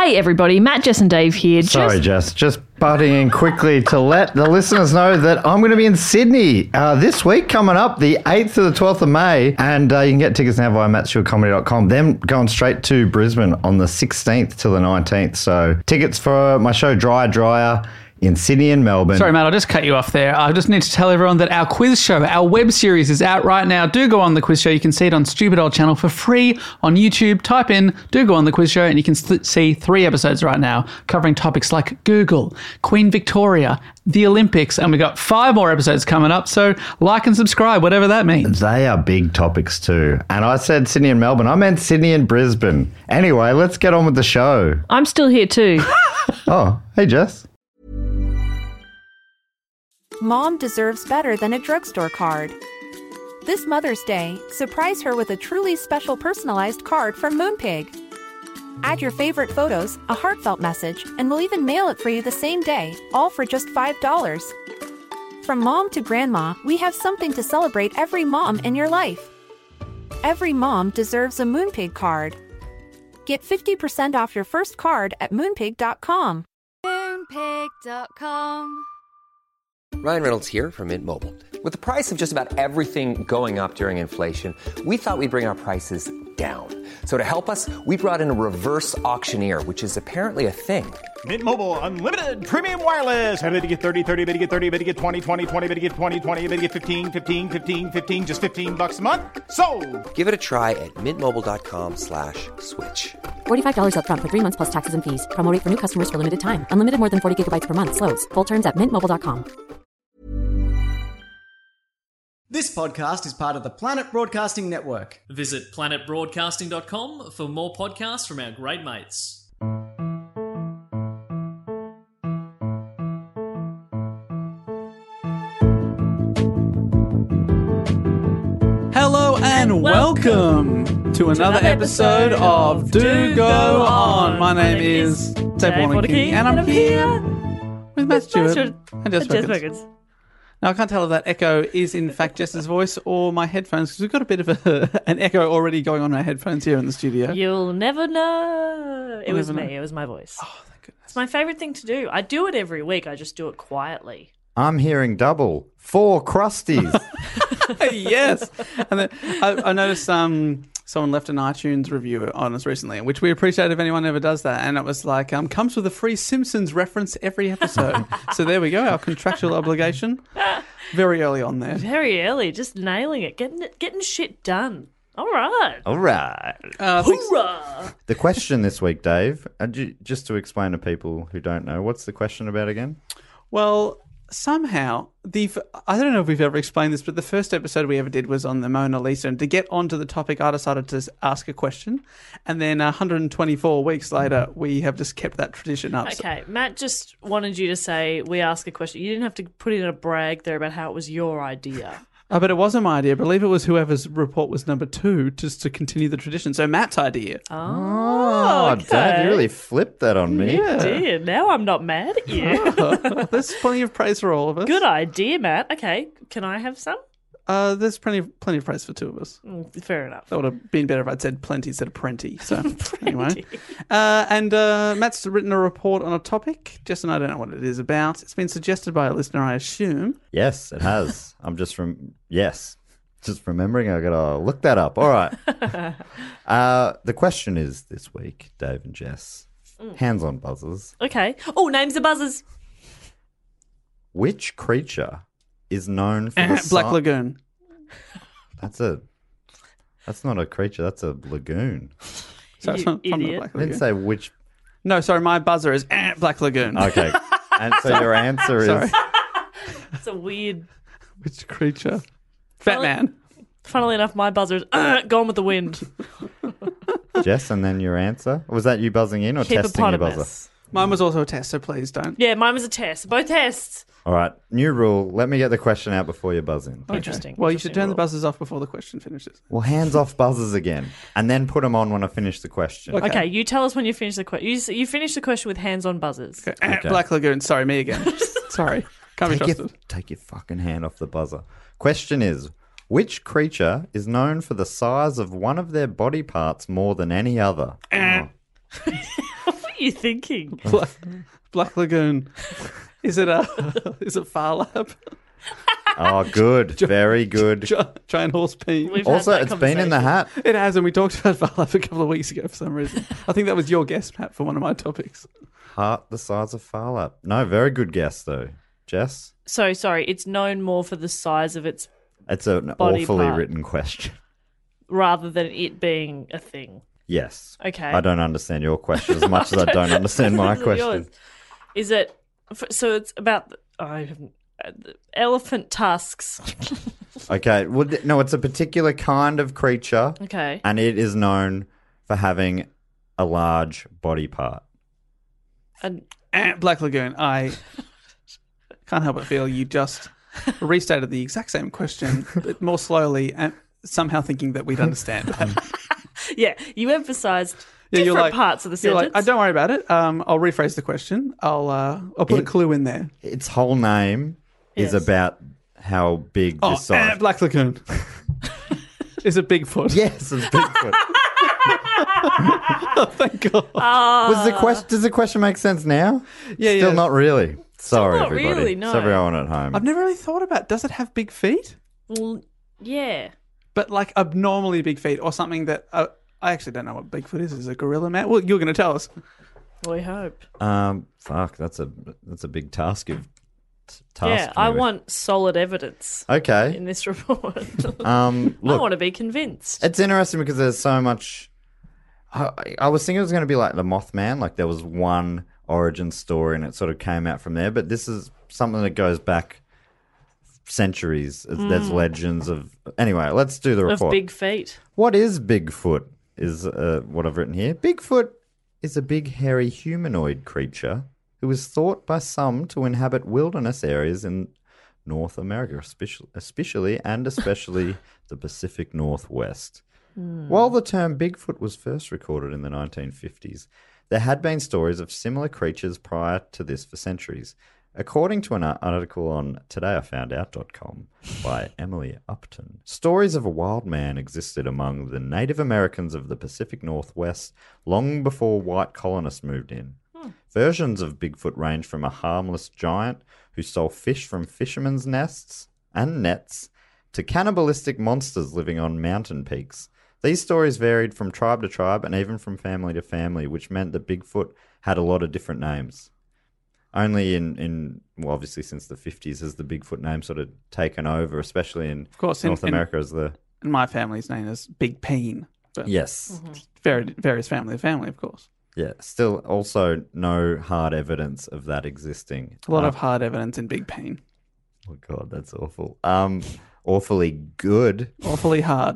Hey everybody, Matt, Jess and Dave here. Sorry, Jess, just butting in quickly to let the listeners know that I'm going to be in Sydney this week coming up, the 8th to the 12th of May, and you can get tickets now via mattstewardcomedy.com. Then going straight to Brisbane on the 16th to the 19th. So tickets for my show Dryer in Sydney and Melbourne. Sorry, Matt, I'll just cut you off there. I just need to tell everyone that our quiz show, our web series is out right now. Do go on the quiz show. You can see it on Stupid Old Channel for free on YouTube. Type in, do go on the quiz show, and you can see 3 episodes right now covering topics like Google, Queen Victoria, the Olympics, and we've got 5 more episodes coming up. So like and subscribe, whatever that means. They are big topics too. And I said Sydney and Melbourne. I meant Sydney and Brisbane. Anyway, let's get on with the show. I'm still here too. Oh, hey, Jess. Mom deserves better than a drugstore card. This Mother's Day, surprise her with a truly special personalized card from Moonpig. Add your favorite photos, a heartfelt message, and we'll even mail it for you the same day, all for just $5. From mom to grandma, we have something to celebrate every mom in your life. Every mom deserves a Moonpig card. Get 50% off your first card at moonpig.com. Moonpig.com. Ryan Reynolds here from Mint Mobile. With the price of just about everything going up during inflation, we thought we'd bring our prices down. So to help us, we brought in a reverse auctioneer, which is apparently a thing. Mint Mobile Unlimited Premium Wireless. How to get 30, 30, bit to get 30, bit to get 20, 20, 20, bit to get 20, 20, bit to get 15, 15, 15, 15, just $15 a month? Sold! Give it a try at mintmobile.com/switch. $45 up front for 3 months plus taxes and fees. Promo rate for new customers for limited time. Unlimited more than 40 gigabytes per month. Slows full terms at mintmobile.com. This podcast is part of the Planet Broadcasting Network. Visit planetbroadcasting.com for more podcasts from our great mates. Hello and welcome to another episode of Do Go On. My name is Dave Warnocky, and I'm here with Matt Stewart and Jess Wiggins. Now, I can't tell if that echo is in fact Jess's voice or my headphones, because we've got a bit of an echo already going on in our headphones here in the studio. You'll never know. It was me. It was my voice. Oh, thank goodness. It's my favourite thing to do. I do it every week. I just do it quietly. I'm hearing double. 4 crusties. Yes. And then I noticed someone left an iTunes review on us recently, which we appreciate if anyone ever does that. And it was like, comes with a free Simpsons reference every episode. So there we go, our contractual obligation. Very early on there. Very early, just nailing it, getting shit done. All right. Hoorah! The question this week, Dave, just to explain to people who don't know, what's the question about again? Well, somehow, I don't know if we've ever explained this, but the first episode we ever did was on the Mona Lisa. And to get onto the topic, I decided to ask a question. And then 124 weeks later, we have just kept that tradition up. Okay, Matt just wanted you to say, we ask a question. You didn't have to put in a brag there about how it was your idea. But it wasn't my idea. I believe it was whoever's report was number 2, just to continue the tradition. So Matt's idea. Oh, okay. Dave, you really flipped that on me. You did. Now I'm not mad at you. There's plenty of praise for all of us. Good idea, Matt. Okay, can I have some? There's plenty of praise for 2 of us. Fair enough. That would have been better if I'd said plenty instead of prenty. So anyway, and Matt's written a report on a topic. Jess and I don't know what it is about. It's been suggested by a listener, I assume. Yes, it has. I'm just remembering. I gotta look that up. All right. The question is this week, Dave and Jess. Hands on buzzers. Okay. Oh, names the buzzers. Which creature is known for the Black Lagoon? That's not a creature. That's a lagoon. Sorry, from the Black Lagoon. I didn't say which. No, sorry. My buzzer is Black Lagoon. Okay. And so your answer is. That's a weird. Which creature? Batman. Funnily enough, my buzzer is Gone with the Wind. Jess, and then your answer? Was that you buzzing in or testing your buzzer? Mine was also a test, so please don't. Yeah, mine was a test. Both tests. All right, new rule. Let me get the question out before you buzz in. Okay. Interesting. Well, you should turn the buzzers off before the question finishes. Well, hands off buzzers again, and then put them on when I finish the question. Okay, you tell us when you finish the question. You finish the question with hands on buzzers. Okay. Black Lagoon. Sorry, me again. Sorry. Can't be trusted. Take your fucking hand off the buzzer. Question is, which creature is known for the size of one of their body parts more than any other? What are are you thinking? Black Lagoon. Is it Phar Lap? Oh, good. Very good. Giant horse peen. We've had Also, that it's been in the conversation. hat. It has, and we talked about Phar Lap a couple of weeks ago for some reason. I think that was your guess, Matt, for one of my topics. Heart the size of Phar Lap. No, very good guess, though. Jess? So, sorry, it's known more for the size of its It's an Body awfully part. written question. rather than it being a thing. Yes. Okay. I don't understand your question as much as I don't understand my Yours. question. Is it? So it's about the elephant tusks. Okay. Well, no, it's a particular kind of creature, Okay. and it is known for having a large body part. And Black Lagoon, I can't help but feel you just restated the exact same question, but more slowly and somehow thinking that we'd understand that. yeah, you emphasised Yeah, different parts of the You're sentence. like, don't worry about it. I'll rephrase the question. I'll put a clue in there. Its whole name is Yes. about how big this size. Black Lagoon. Is it Bigfoot? Yes, it's Bigfoot. Oh, thank God. Does the question make sense now? Yeah, Still yeah. not really. Sorry, not everybody. really, no. It's everyone at home. I've never really thought about, does it have big feet? Well, yeah. But like abnormally big feet or something that... I actually don't know what Bigfoot is. Is it a gorilla, Matt? Well, you're going to tell us. We hope. Fuck, that's a big task. Yeah, I want solid evidence Okay. in this report. Look, I want to be convinced. it's interesting because there's so much. I was thinking it was going to be like the Mothman, like there was one origin story and it sort of came out from there. But this is something that goes back centuries. There's legends of. Anyway, let's do the Of report. big feet. What is Bigfoot? Is what I've written here. Bigfoot is a big, hairy humanoid creature who is thought by some to inhabit wilderness areas in North America, especially the Pacific Northwest. While the term Bigfoot was first recorded in the 1950s, there had been stories of similar creatures prior to this for centuries. According to an article on todayifoundout.com by Emily Upton, stories of a wild man existed among the Native Americans of the Pacific Northwest long before white colonists moved in. Versions of Bigfoot range from a harmless giant who stole fish from fishermen's nests and nets to cannibalistic monsters living on mountain peaks. These stories varied from tribe to tribe and even from family to family, which meant that Bigfoot had a lot of different names. Only well, obviously since the 50s has the Bigfoot name sort of taken over, especially in North America as the... And my family's name is Big Peen. But Yes. various family to family, of course. Yeah. Still also no hard evidence of that existing. A lot of hard evidence in Big Peen. Oh, God, that's awful. Awfully good. Awfully hard.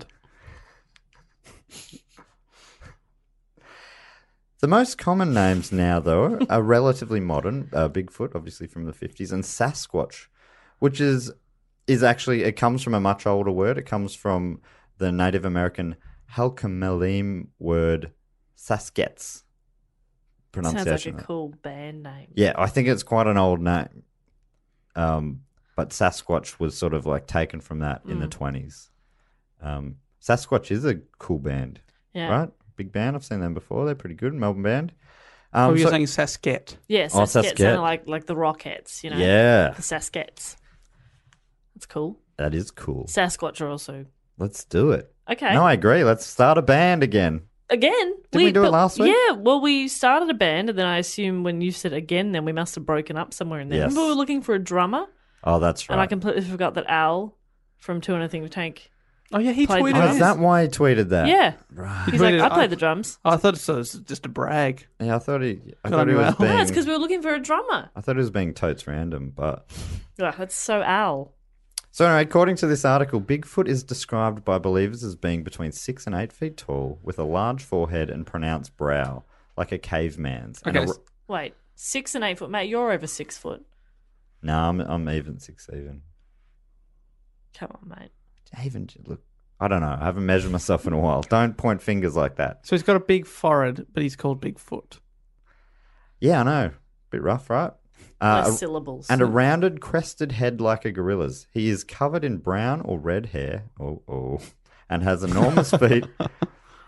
The most common names now, though, are relatively modern. Bigfoot, obviously from the 50s, and Sasquatch, which is actually, it comes from a much older word. It comes from the Native American Halkomelem word Saskets. Sounds Pronunciation. like a cool band name. Yeah, I think it's quite an old name. But Sasquatch was sort of like taken from that in the 20s. Sasquatch is a cool band, Yeah. right? Big band. I've seen them before. They're pretty good. Melbourne band. You're saying Sasket. Yeah, Oh, Saskets Sasket. sound like the Rockettes, you know? Yeah, The Saskets. That's cool. that is cool. Sasquatch are also... Let's do it. Okay. No, I agree. Let's start a band again. Again? Didn't we do it last week? Yeah, well, we started a band, and then I assume when you said again, then we must have broken up somewhere in there. Yes. Remember we were looking for a drummer? Oh, that's right. And I completely forgot that Al from Two and a Thing of Tank... Oh, yeah, he Played tweeted the Oh, drums. is that why he tweeted that? Yeah. Right. He's like, tweeted- I play the drums. I thought it was just a brag. Yeah, I thought he on was you, Al. being. No, it's because we were looking for a drummer. I thought he was being totes random, but. Oh, that's so Al. So anyway, according to this article, Bigfoot is described by believers as being between 6 and 8 feet tall, with a large forehead and pronounced brow, like a caveman's. And Okay. Wait, 6 and 8 foot. Mate, you're over 6 foot. No, I'm even 6 even. Come on, mate. Even look, I don't know. I haven't measured myself in a while. Don't point fingers like that. So he's got a big forehead, but he's called Bigfoot. Yeah, I know. Bit rough, right? Less syllables. And a rounded, crested head like a gorilla's. He is covered in brown or red hair, and has enormous feet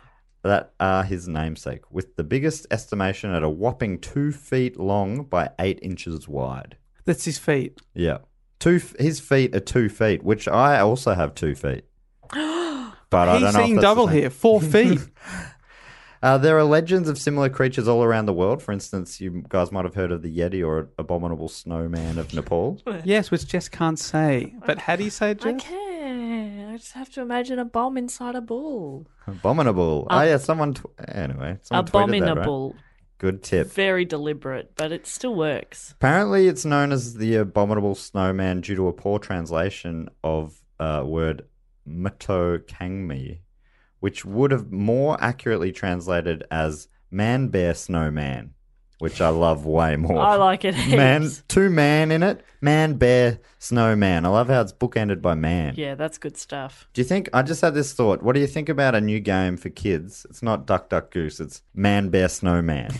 that are his namesake, with the biggest estimation at a whopping 2 feet long by 8 inches wide. That's his feet. Yeah. His feet are 2 feet, which I also have 2 feet. But I don't know He's if seeing that's double the same. here. 4 feet. There are legends of similar creatures all around the world. For instance, you guys might have heard of the Yeti or abominable snowman of Nepal. Yes, which Jess can't say. But how do you say it, I Jess? can. I just have to imagine a bomb inside a bull. Abominable. Oh, yeah, someone... anyway, someone tweeted that, right? Abominable. Good tip. Very deliberate, but it still works. Apparently, it's known as the abominable snowman due to a poor translation of word Mato Kangmi, which would have more accurately translated as man bear snowman, which I love way more. I like it heaps. Two man in it, man bear snowman. I love how it's bookended by man. Yeah, that's good stuff. Do you think, I just had this thought, what do you think about a new game for kids? It's not Duck Duck Goose, it's Man Bear Snowman.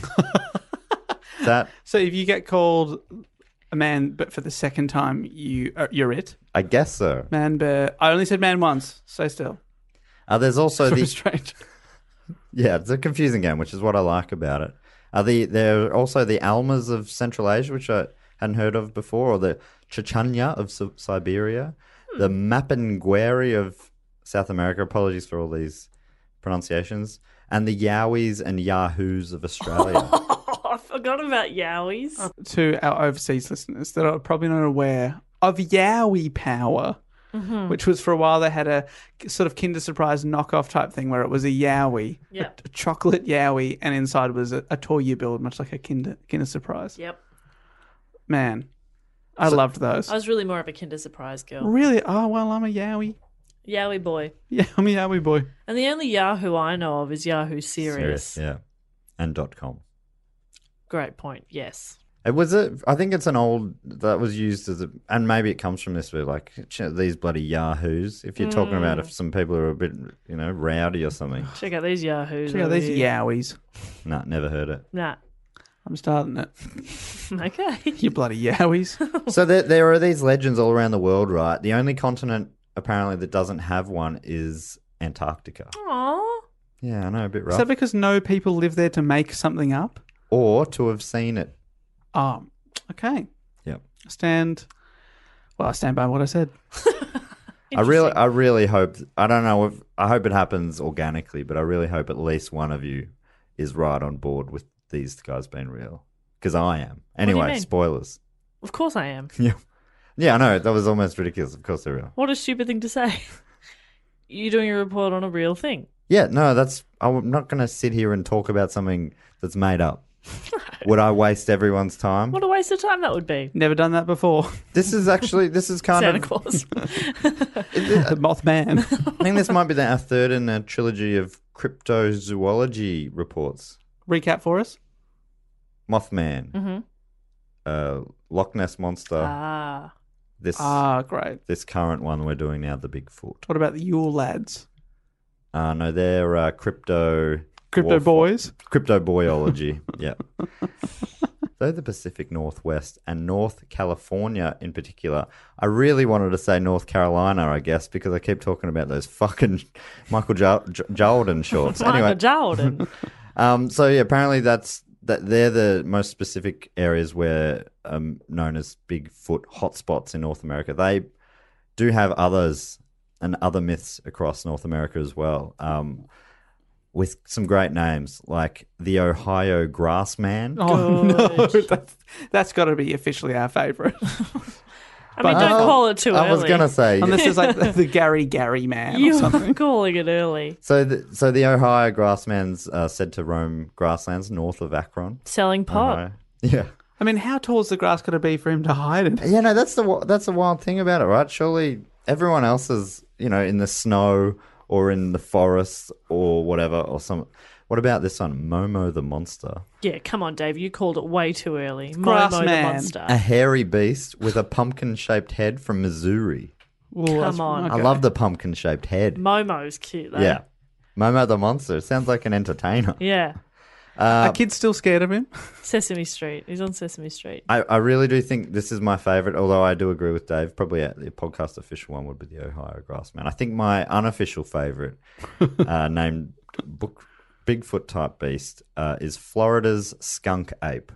Is that, So if you get called a man, but for the second time, you're it. I guess so. Man, bear. I only said man once. Stay still. There's also Very the... strange. Yeah, it's a confusing game, which is what I like about it. There are also the Almas of Central Asia, which I hadn't heard of before, or the Chechnya of Siberia, the Mapinguari of South America. Apologies for all these pronunciations. And the Yowies and Yahoos of Australia. I forgot about Yowies. To our overseas listeners that are probably not aware of Yowie Power, which was for a while they had a sort of Kinder Surprise knockoff type thing where it was a Yowie, Yep. a chocolate Yowie, and inside was a toy you build, much like a Kinder Surprise. Yep. Man, I loved those. I was really more of a Kinder Surprise girl. Really? Oh, well, I'm a Yowie. Yowie boy. Yeah, I'm a Yowie boy. And the only Yahoo I know of is Yahoo Serious. Yeah. And .com. Great point. Yes. It was I think it's an old that was used as and maybe it comes from this, but like these bloody Yahoos. If you're talking about if some people are a bit, rowdy or something. Check out these Yahoos. Check out over these here. Yowies. Nah, never heard it. Nah. I'm starting it. Okay. You bloody Yowies. So there are these legends all around the world, right? The only continent apparently that doesn't have one is Antarctica. Aww. Yeah, I know, a bit Is rough. that because no people live there to make something up? Or to have seen it. Oh, okay. Yep. I stand by what I said. I really hope. I don't know. I hope it happens organically, but I really hope at least one of you is right on board with these guys being real, because I am. do you Anyway, mean? spoilers. Of course I am. Yeah, I know that was almost ridiculous. Of course they're real. What a stupid thing to say. You're doing a report on a real thing. Yeah, no, I'm not going to sit here and talk about something that's made up. Would I waste everyone's time? What a waste of time that would be. Never done that before. This is kind Santa of. Claus. The Mothman. I think this might be our third in a trilogy of cryptozoology reports. Recap for us. Mothman, Loch Ness Monster. This Great. this current one we're doing now, the Bigfoot. What about the Yule lads? No, they're crypto Boys? Cryptobiology. Yeah. Though the Pacific Northwest and North California in particular, I really wanted to say North Carolina, I guess, because I keep talking about those fucking Michael Jordan shorts. Anyway, Jordan. so yeah, apparently they're the most specific areas where known as Bigfoot hotspots in North America. They do have others and other myths across North America as well, with some great names like the Ohio Grassman. Oh, no. That's got to be officially our favourite. I mean, don't call it too early. I was going to say. Unless it's like the Gary Man or You're something. calling it early. So the Ohio Grassman's said to roam grasslands north of Akron. Selling pot. Ohio. Yeah. I mean, how tall's the grass got to be for him to hide it? Yeah, no, that's the wild thing about it, right? Surely everyone else is, in the snow or in the forest or whatever or some. What about this one, Momo the monster? Yeah, come on, Dave. You called it way too early. Grass Momo the man. monster. A hairy beast with a pumpkin-shaped head from Missouri. Come on. I love the pumpkin-shaped head. Momo's cute, though. Yeah. Momo the monster. Sounds like an entertainer. Yeah. Are kids still scared of him? Sesame Street. He's on Sesame Street. I really do think this is my favourite, although I do agree with Dave. Probably the podcast official one would be the Ohio Grassman. I think my unofficial favourite, named Bigfoot type beast is Florida's skunk ape,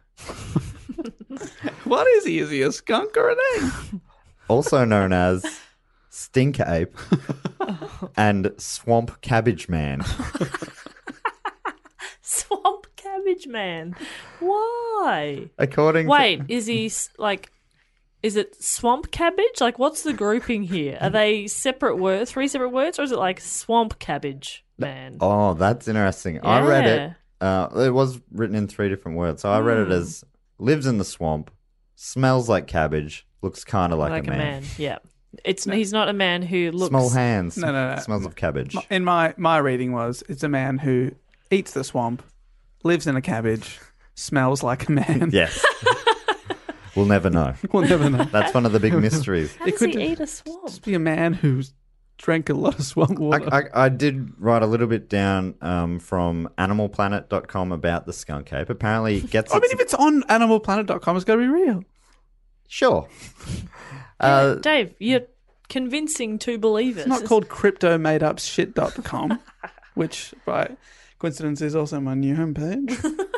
What is he? Is he a skunk or an ape? also known as stink ape and swamp cabbage man. Swamp cabbage man. Why? According Wait, is he is it swamp cabbage? Like, what's the grouping here? Are they separate words, 3 separate words, or is it like swamp cabbage man? Oh, that's interesting. I read it. It was written in 3 different words. So I read it as lives in the swamp, smells like cabbage, looks kind of like a man. Yeah. He's not a man who looks... Small hands. No. Smells of cabbage. In my reading was, it's a man who eats the swamp, lives in a cabbage, smells like a man. Yes. We'll never know. We'll never know. That's one of the big mysteries. How does he eat a swamp? Just be a man who's drank a lot of swamp water. I did write a little bit down from animalplanet.com about the skunk ape. Apparently it gets... I mean, if it's on animalplanet.com, it's got to be real. Sure. Dave, you're convincing two believers. It's not called cryptomadeupshit.com, which, by coincidence, is also my new homepage.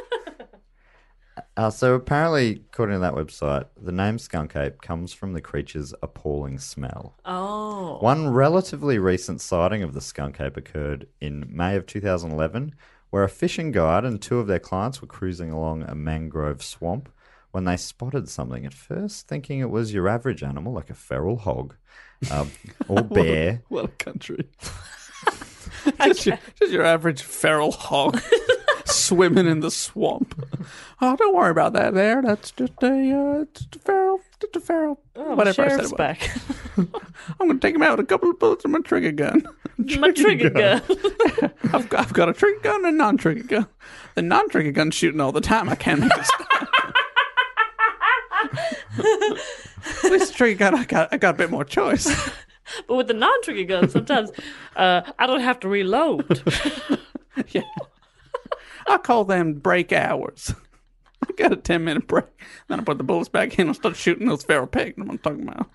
So apparently, according to that website, the name skunk ape comes from the creature's appalling smell. Oh. One relatively recent sighting of the skunk ape occurred in May of 2011, where a fishing guide and 2 of their clients were cruising along a mangrove swamp when they spotted something, at first thinking it was your average animal, like a feral hog or bear. What a country. Just your average feral hog swimming in the swamp. Oh, don't worry about that there. That's just a feral. Oh, whatever I sheriff's said. Back. I'm going to take him out with a couple of bullets from my trigger gun. My trigger gun. I've got a trigger gun and a non-trigger gun. The non-trigger gun's shooting all the time. I can't make it stop. At least the trigger gun, I got a bit more choice. But with the non-trigger gun, sometimes I don't have to reload. Yeah. I call them break hours. I got a 10-minute break. Then I put the bullets back in and start shooting those feral pigs. I'm talking about.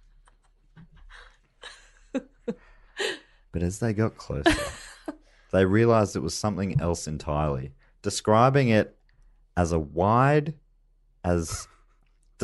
But as they got closer, they realized it was something else entirely, describing it as wide as a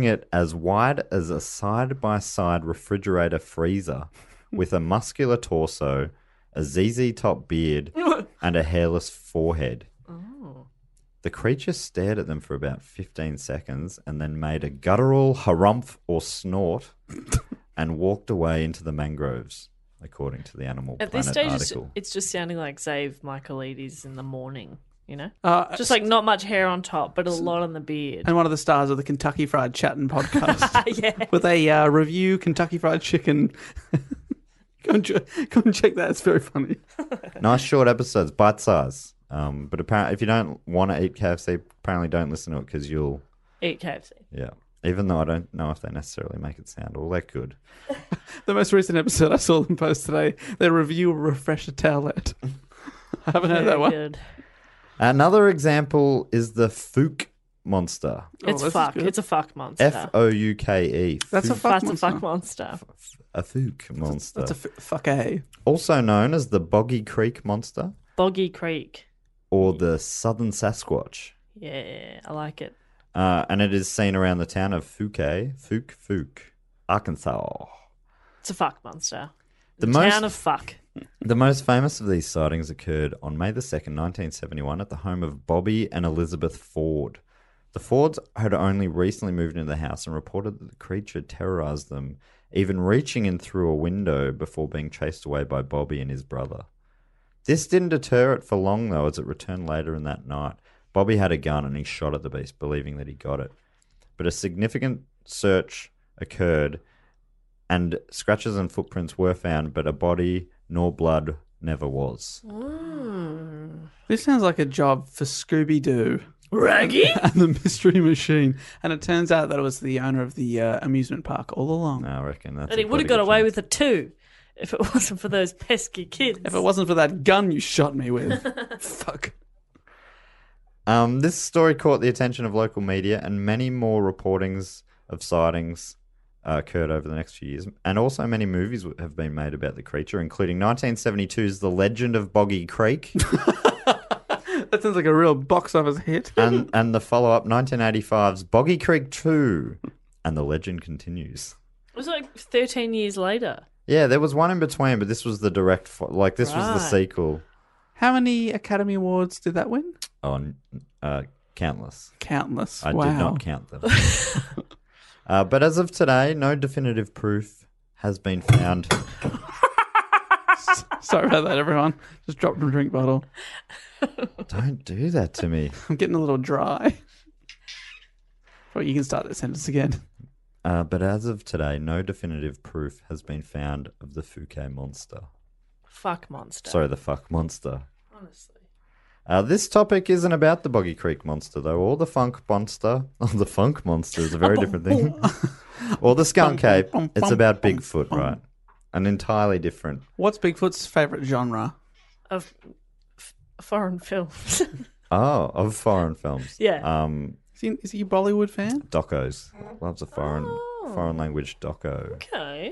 side-by-side refrigerator freezer with a muscular torso, a ZZ-top beard, and a hairless forehead. Oh. The creature stared at them for about 15 seconds and then made a guttural harumph or snort and walked away into the mangroves, according to the Animal At Planet this stage, article. it's just sounding like Zave Michaelides in the morning, you know? Uh, Just like not much hair on top, but a lot on the beard. And one of the stars of the Kentucky Fried Chatting podcast. Yeah. Where they review Kentucky Fried Chicken. Go and check that. It's very funny. Nice short episodes, bite size. But apparently, if you don't want to eat KFC, apparently don't listen to it because you'll Eat KFC. Yeah. Even though I don't know if they necessarily make it sound all that good. The most recent episode I saw them post today, they review a refresher towelette. I haven't heard that one. Good. Another example is the Fook monster. It's this is fuck. good. It's a fuck monster. F-O-U-K-E. That's a Fook. fuck That's a monster. fuck monster. A Fook monster. That's a fuck A. Also known as the Boggy Creek monster Boggy Creek. or the Southern Sasquatch. Yeah, I like it. And it is seen around the town of Fook, Arkansas. It's a fuck monster. The The most- town of fuck. The most famous of these sightings occurred on May the 2nd, 1971 at the home of Bobby and Elizabeth Ford. The Fords had only recently moved into the house and reported that the creature terrorized them, even reaching in through a window before being chased away by Bobby and his brother. This didn't deter it for long, though, as it returned later in that night. Bobby had a gun and he shot at the beast, believing that he got it. But a significant search occurred and scratches and footprints were found, but a body nor blood never was. This sounds like a job for Scooby-Doo. Raggy? And the Mystery Machine. And it turns out that it was the owner of the amusement park all along. I reckon that's. And he would have got away with it too if it wasn't for those pesky kids. If it wasn't for that gun you shot me with. Fuck. This story caught the attention of local media, and many more reportings of sightings occurred over the next few years. And also many movies have been made about the creature, including 1972's The Legend of Boggy Creek That sounds like a real box office hit. and the follow-up, 1985's Boggy Creek 2. And the legend continues. It was like 13 years later. Yeah, there was one in between, but this was the direct... this was the Right. sequel. How many Academy Awards did that win? On countless. Countless. I Wow. did not count them. But as of today, no definitive proof has been found. Sorry about that, everyone. Just dropped my drink bottle. Don't do that to me. I'm getting a little dry. Well, you can start that sentence again. But as of today, no definitive proof has been found of the Fouquet monster. Fuck monster. Sorry, the fuck monster. Honestly. This topic isn't about the Boggy Creek monster, though, or the funk monster. Oh, the funk monster is a very different thing. Or the skunk ape. It's about Bigfoot, right? An entirely different. What's Bigfoot's favourite genre? Of foreign films. Oh, of foreign films. Yeah. Is he a Bollywood fan? Docos. Loves a foreign language doco. Okay.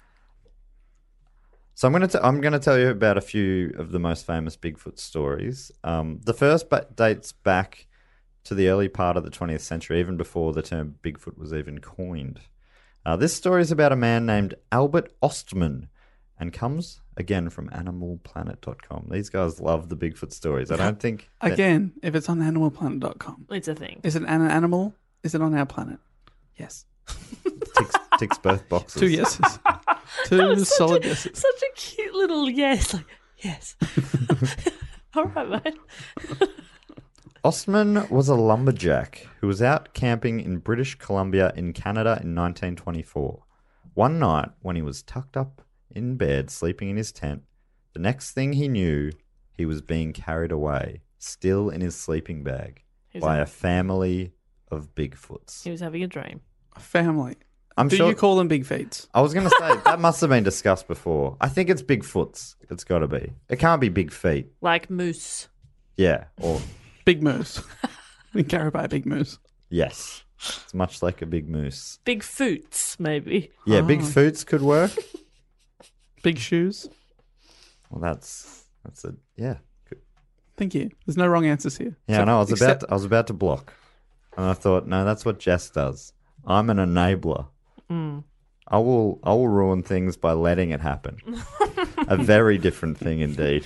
So I'm going to tell you about a few of the most famous Bigfoot stories. The first dates back to the early part of the 20th century, even before the term Bigfoot was even coined. This story is about a man named Albert Ostman and comes, again, from animalplanet.com. These guys love the Bigfoot stories. I don't think... Again, if it's on animalplanet.com. It's a thing. Is it an animal? Is it on our planet? Yes. Ticks both boxes. 2 yeses. Two solid yeses. Such a cute little yes. Like, yes. All right, mate. Ostman was a lumberjack who was out camping in British Columbia in Canada in 1924. One night, when he was tucked up in bed, sleeping in his tent, the next thing he knew, he was being carried away, still in his sleeping bag, by a family of Bigfoots. He was having a dream. A family. Do you call them big feets? I was going to say, that must have been discussed before. I think it's Bigfoots. It's got to be. It can't be big feet. Like moose. Yeah, or... Big moose. Being carried by a big moose. Yes. It's much like a big moose. Big foots, maybe. Yeah, big foots could work. Big shoes. Well, that's a... Yeah. Good. Thank you. There's no wrong answers here. Yeah, So, no, I was about to block. And I thought, no, that's what Jess does. I'm an enabler. I will ruin things by letting it happen. A very different thing indeed.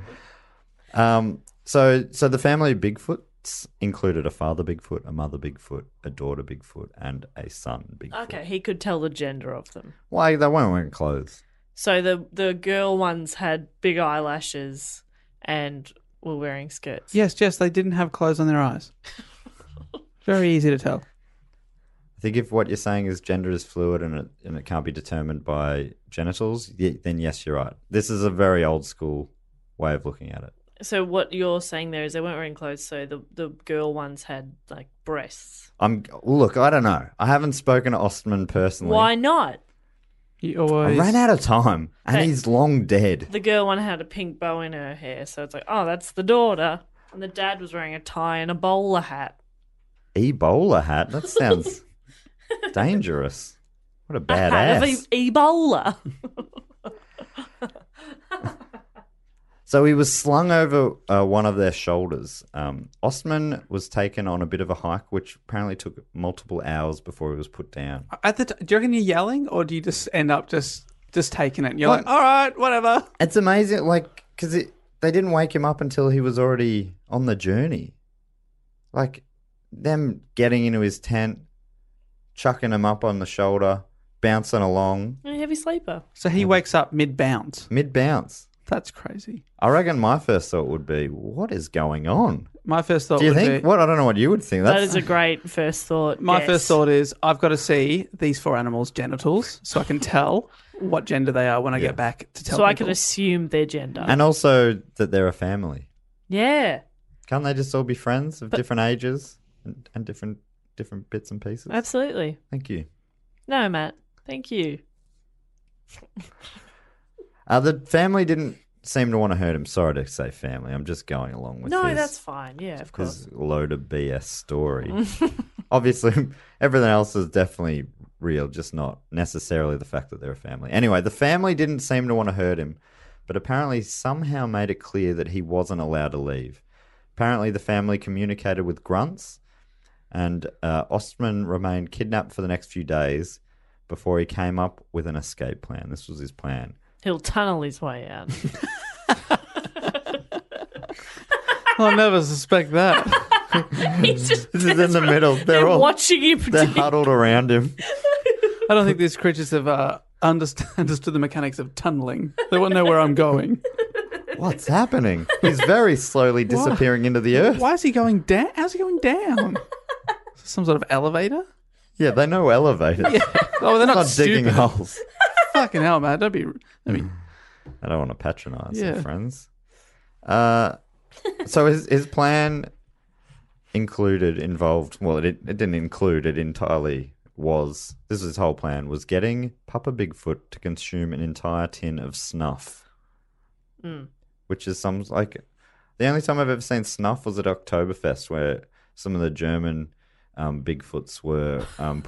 So the family of Bigfoots included a father Bigfoot, a mother Bigfoot, a daughter Bigfoot, and a son Bigfoot. Okay, he could tell the gender of them. Why, they weren't wearing clothes. So the girl ones had big eyelashes and were wearing skirts. Yes, Jess, they didn't have clothes on their eyes. Very easy to tell. I think if what you're saying is gender is fluid and it can't be determined by genitals, then yes, you're right. This is a very old school way of looking at it. So what you're saying there is they weren't wearing clothes, so the girl ones had like breasts. Look, I don't know. I haven't spoken to Ostman personally. Why not? You always... I ran out of time, and Okay. he's long dead. The girl one had a pink bow in her hair, so it's like, oh, that's the daughter. And the dad was wearing a tie and a bowler hat. Ebola hat? That sounds dangerous. What a badass. Hat of Ebola. So he was slung over one of their shoulders. Ostman was taken on a bit of a hike, which apparently took multiple hours before he was put down. Do you reckon you're yelling, or do you just end up just taking it? And you're like, all right, whatever. It's amazing, because they didn't wake him up until he was already on the journey. Like, them getting into his tent, chucking him up on the shoulder, bouncing along. A heavy sleeper. So he wakes up mid-bounce. Mid-bounce. That's crazy. I reckon my first thought would be, what is going on? My first thought Do you would think? be... What? I don't know what you would think. That is a great first thought. My yes. first thought is I've got to see these four animals' genitals so I can tell what gender they are when I get back to tell So people. I can assume their gender. And also that they're a family. Yeah. Can't they just all be friends of different ages and different bits and pieces? Absolutely. Thank you. No, Matt. Thank you. The family didn't seem to want to hurt him. Sorry to say family. I'm just going along with No, his, that's fine. Yeah, of course. his load of BS story. Obviously, everything else is definitely real, just not necessarily the fact that they're a family. Anyway, the family didn't seem to want to hurt him, but apparently somehow made it clear that he wasn't allowed to leave. apparently the family communicated with grunts, and Ostman remained kidnapped for the next few days before he came up with an escape plan. This was his plan. He'll tunnel his way out. I'll never suspect that. He's just This is in the middle. They're watching him. They're huddled around him. I don't think these creatures have understood the mechanics of tunneling. They won't know where I'm going. What's happening? He's very slowly disappearing into the earth. Why is he going down? How's he going down? Some sort of elevator? Yeah, they know elevators. Oh, they're not digging stupid. holes. Fucking hell, man. Don't be... I don't want to patronise Yeah. their friends. So his plan involved, well, it didn't include, it entirely was, this was his whole plan, was getting Papa Bigfoot to consume an entire tin of snuff. Which is the only time I've ever seen snuff was at Oktoberfest, where some of the German Bigfoots were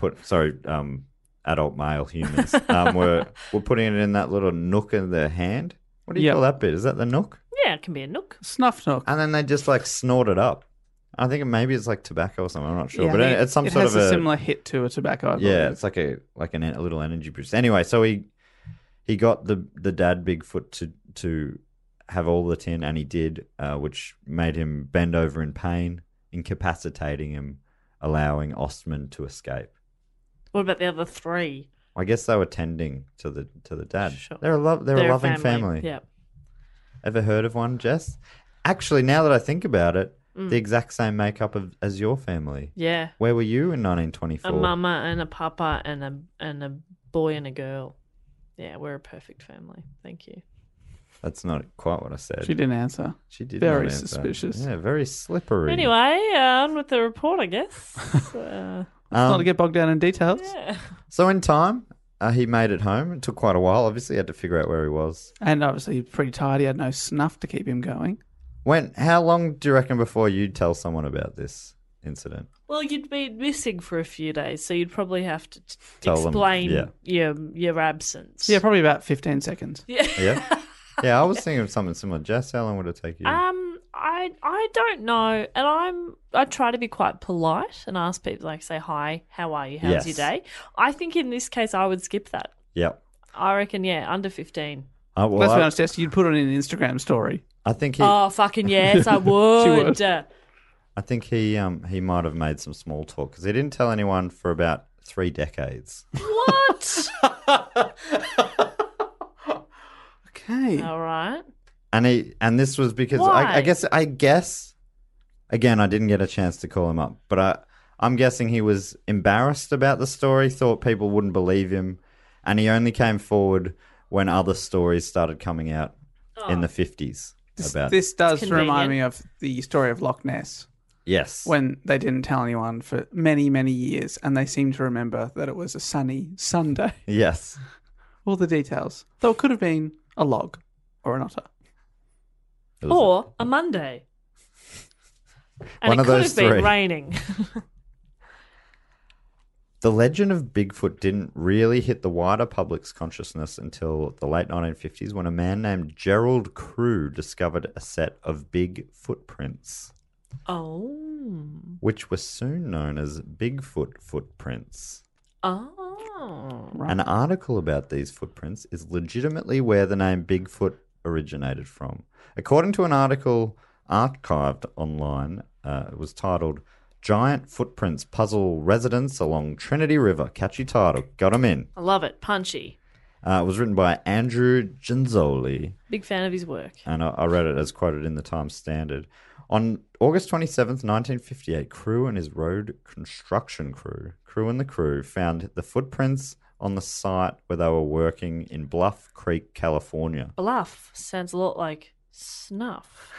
adult male humans were putting it in that little nook in their hand. What do you call that bit? Is that the nook? Yeah, it can be a nook. Snuff nook. And then they just snort it up. I think maybe it's like tobacco or something. I'm not sure, Yeah, but I think it's some it sort has of a similar hit to a tobacco. I believe. yeah, it's like a little energy boost. Anyway, so he got the dad Bigfoot to have all the tin, and he did, which made him bend over in pain, incapacitating him, allowing Ostman to escape. What about the other three? I guess they were tending to the dad. Sure. They're a loving family. Yeah. Ever heard of one, Jess? Actually, now that I think about it, the exact same makeup as your family. Yeah. Where were you in 1924? A mama and a papa and a boy and a girl. Yeah, we're a perfect family. Thank you. That's not quite what I said. She didn't answer. She did Very not answer. suspicious. Yeah, very slippery. Anyway, on with the report, I guess. Not to get bogged down in details. Yeah. So in time, he made it home. It took quite a while. Obviously, he had to figure out where he was. And obviously, he's pretty tired. He had no snuff to keep him going. How long do you reckon before you'd tell someone about this incident? Well, you'd be missing for a few days, so you'd probably have to Tell them, explain your absence. Yeah, probably about 15 seconds. Yeah. Yeah? Yeah, I was thinking of something similar. Jess, how long would it take you? I don't know, and I try to be quite polite and ask people, say hi, how are you, how's your day? I think in this case I would skip that. Yep. I reckon, under 15. Well, Let's be honest, Jess, you'd put it in an Instagram story. I think he. Oh fucking yes, I would. She would. I think he might have made some small talk because he didn't tell anyone for about 3 decades. What? Okay. All right. And this was because Why? I guess again I didn't get a chance to call him up, but I'm guessing he was embarrassed about the story, thought people wouldn't believe him, and he only came forward when other stories started coming out in the 50s. This does It's remind convenient. me of the story of Loch Ness, Yes. when they didn't tell anyone for many, many years, and they seem to remember that it was a sunny Sunday. Yes. All the details. Though it could have been a log or an otter. It was Or a Monday. And One it of could those have been three. raining. The legend of Bigfoot didn't really hit the wider public's consciousness until the late 1950s when a man named Gerald Crew discovered a set of big footprints, Oh. which were soon known as Bigfoot footprints. Oh. An article about these footprints is legitimately where the name Bigfoot originated from. According to an article archived online, it was titled Giant Footprints Puzzle Residents Along Trinity River. Catchy title. Got 'em in. I love it. Punchy. It was written by Andrew Genzoli, Big fan of his work. and I read it as quoted in the Times Standard. On August 27th, 1958, Crew and his road construction crew found the footprints on the site where they were working in Bluff Creek, California. Bluff sounds a lot like snuff.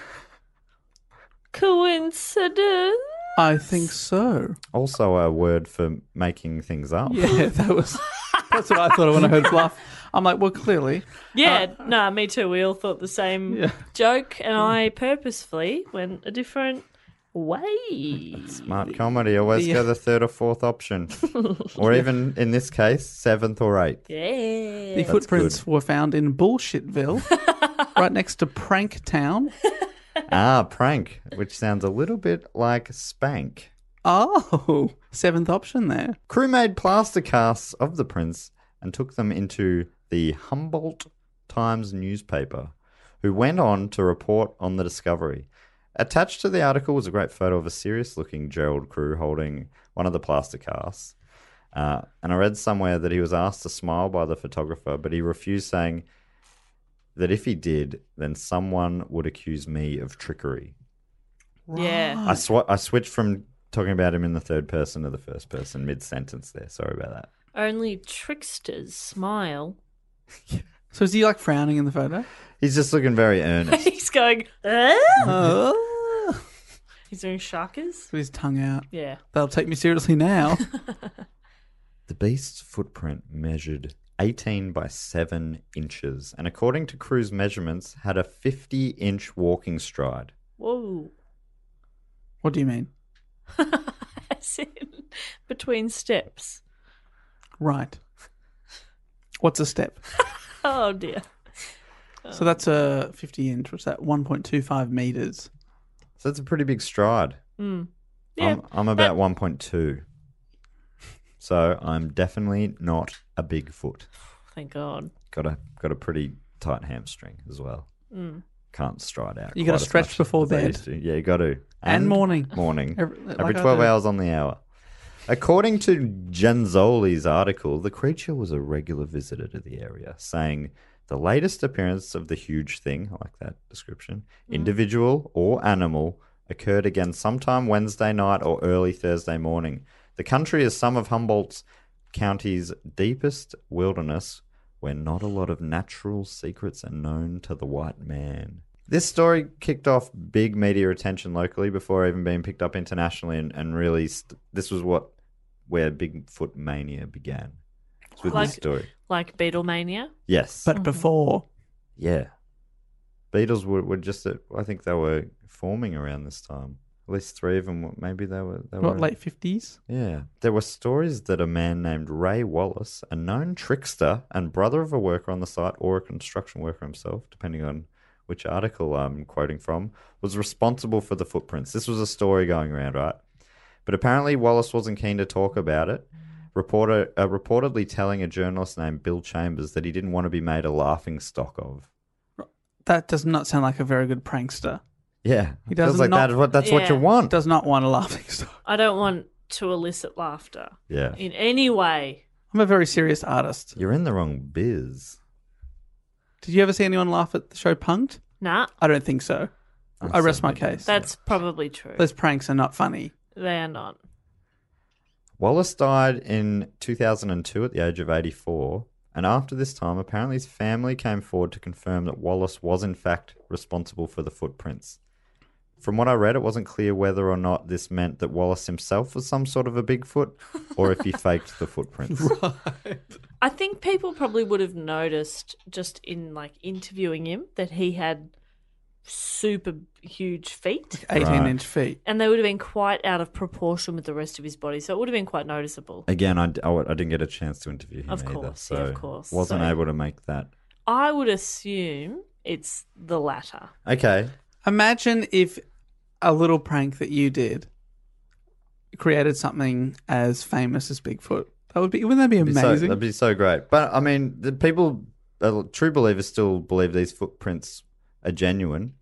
Coincidence? I think so. Also a word for making things up. Yeah, that's what I thought when I heard bluff. I'm like, well, clearly. Yeah, no, me too. We all thought the same joke, and I purposefully went a different way. Smart comedy. Always go the third or fourth option. Or even, in this case, 7th or 8th. Yeah. The footprints were found in Bullshitville, right next to Prank Town. Prank, which sounds a little bit like spank. Oh, seventh option there. Crew made plaster casts of the prince and took them into the Humboldt Times newspaper, who went on to report on the discovery. Attached to the article was a great photo of a serious-looking Gerald Crew holding one of the plaster casts. And I read somewhere that he was asked to smile by the photographer, but he refused, saying that if he did, then someone would accuse me of trickery. Yeah. I switched from talking about him in the third person to the first person mid-sentence there. Sorry about that. Only tricksters smile. So is he like frowning in the photo? He's just looking very earnest. He's going, Oh. He's doing shakas. With his tongue out. Yeah. They'll take me seriously now. The beast's footprint measured 18 by 7 inches, and according to Crew's measurements, had a 50-inch walking stride. Whoa. What do you mean? As in between steps. Right. What's a step? Oh, dear. So that's a 50-inch. What's that? 1.25 meters. So that's a pretty big stride. Yeah. I'm about 1.2. So I'm definitely not a big foot. Thank God. Got a pretty tight hamstring as well. Can't stride out. You got to quite as stretch much before as I bed. used to. Yeah, you got to. And morning. Morning. Every Every I 12 do. hours on the hour. According to Genzoli's article, the creature was a regular visitor to the area, saying the latest appearance of the huge thing, I like that description, individual or animal, occurred again sometime Wednesday night or early Thursday morning. The country is some of Humboldt County's deepest wilderness, where not a lot of natural secrets are known to the white man. This story kicked off big media attention locally before even being picked up internationally, and really, this was where Bigfoot mania began. It's with this story. Like Beatlemania? Yes. But before. Yeah. Beatles were just, I think they were forming around this time. At least 3 of them, maybe they were... What, late 50s? Yeah. There were stories that a man named Ray Wallace, a known trickster and brother of a worker on the site or a construction worker himself, depending on which article I'm quoting from, was responsible for the footprints. This was a story going around, right? But apparently Wallace wasn't keen to talk about it, reportedly telling a journalist named Bill Chambers that he didn't want to be made a laughing stock of. That does not sound like a very good prankster. Yeah. He Feels does like not- that's what you want. Does not want a laughing stock. I don't want to elicit laughter. Yeah. In any way. I'm a very serious artist. You're in the wrong biz. Did you ever see anyone laugh at the show Punked? Nah. I don't think so. I rest my case. That's probably true. Those pranks are not funny. They are not. Wallace died in 2002 at the age of 84, and after this time, apparently his family came forward to confirm that Wallace was in fact responsible for the footprints. From what I read, it wasn't clear whether or not this meant that Wallace himself was some sort of a Bigfoot, or if he faked the footprints. Right. I think people probably would have noticed just in like interviewing him that he had super huge feet. 18-inch feet. And they would have been quite out of proportion with the rest of his body. So it would have been quite noticeable. Again, I didn't get a chance to interview him Of either, course, so yeah, of course. wasn't So- able to make that. I would assume it's the latter. Okay. Imagine if a little prank that you did created something as famous as Bigfoot. Wouldn't that be amazing? That'd be so great. But, I mean, the people, true believers still believe these footprints are genuine.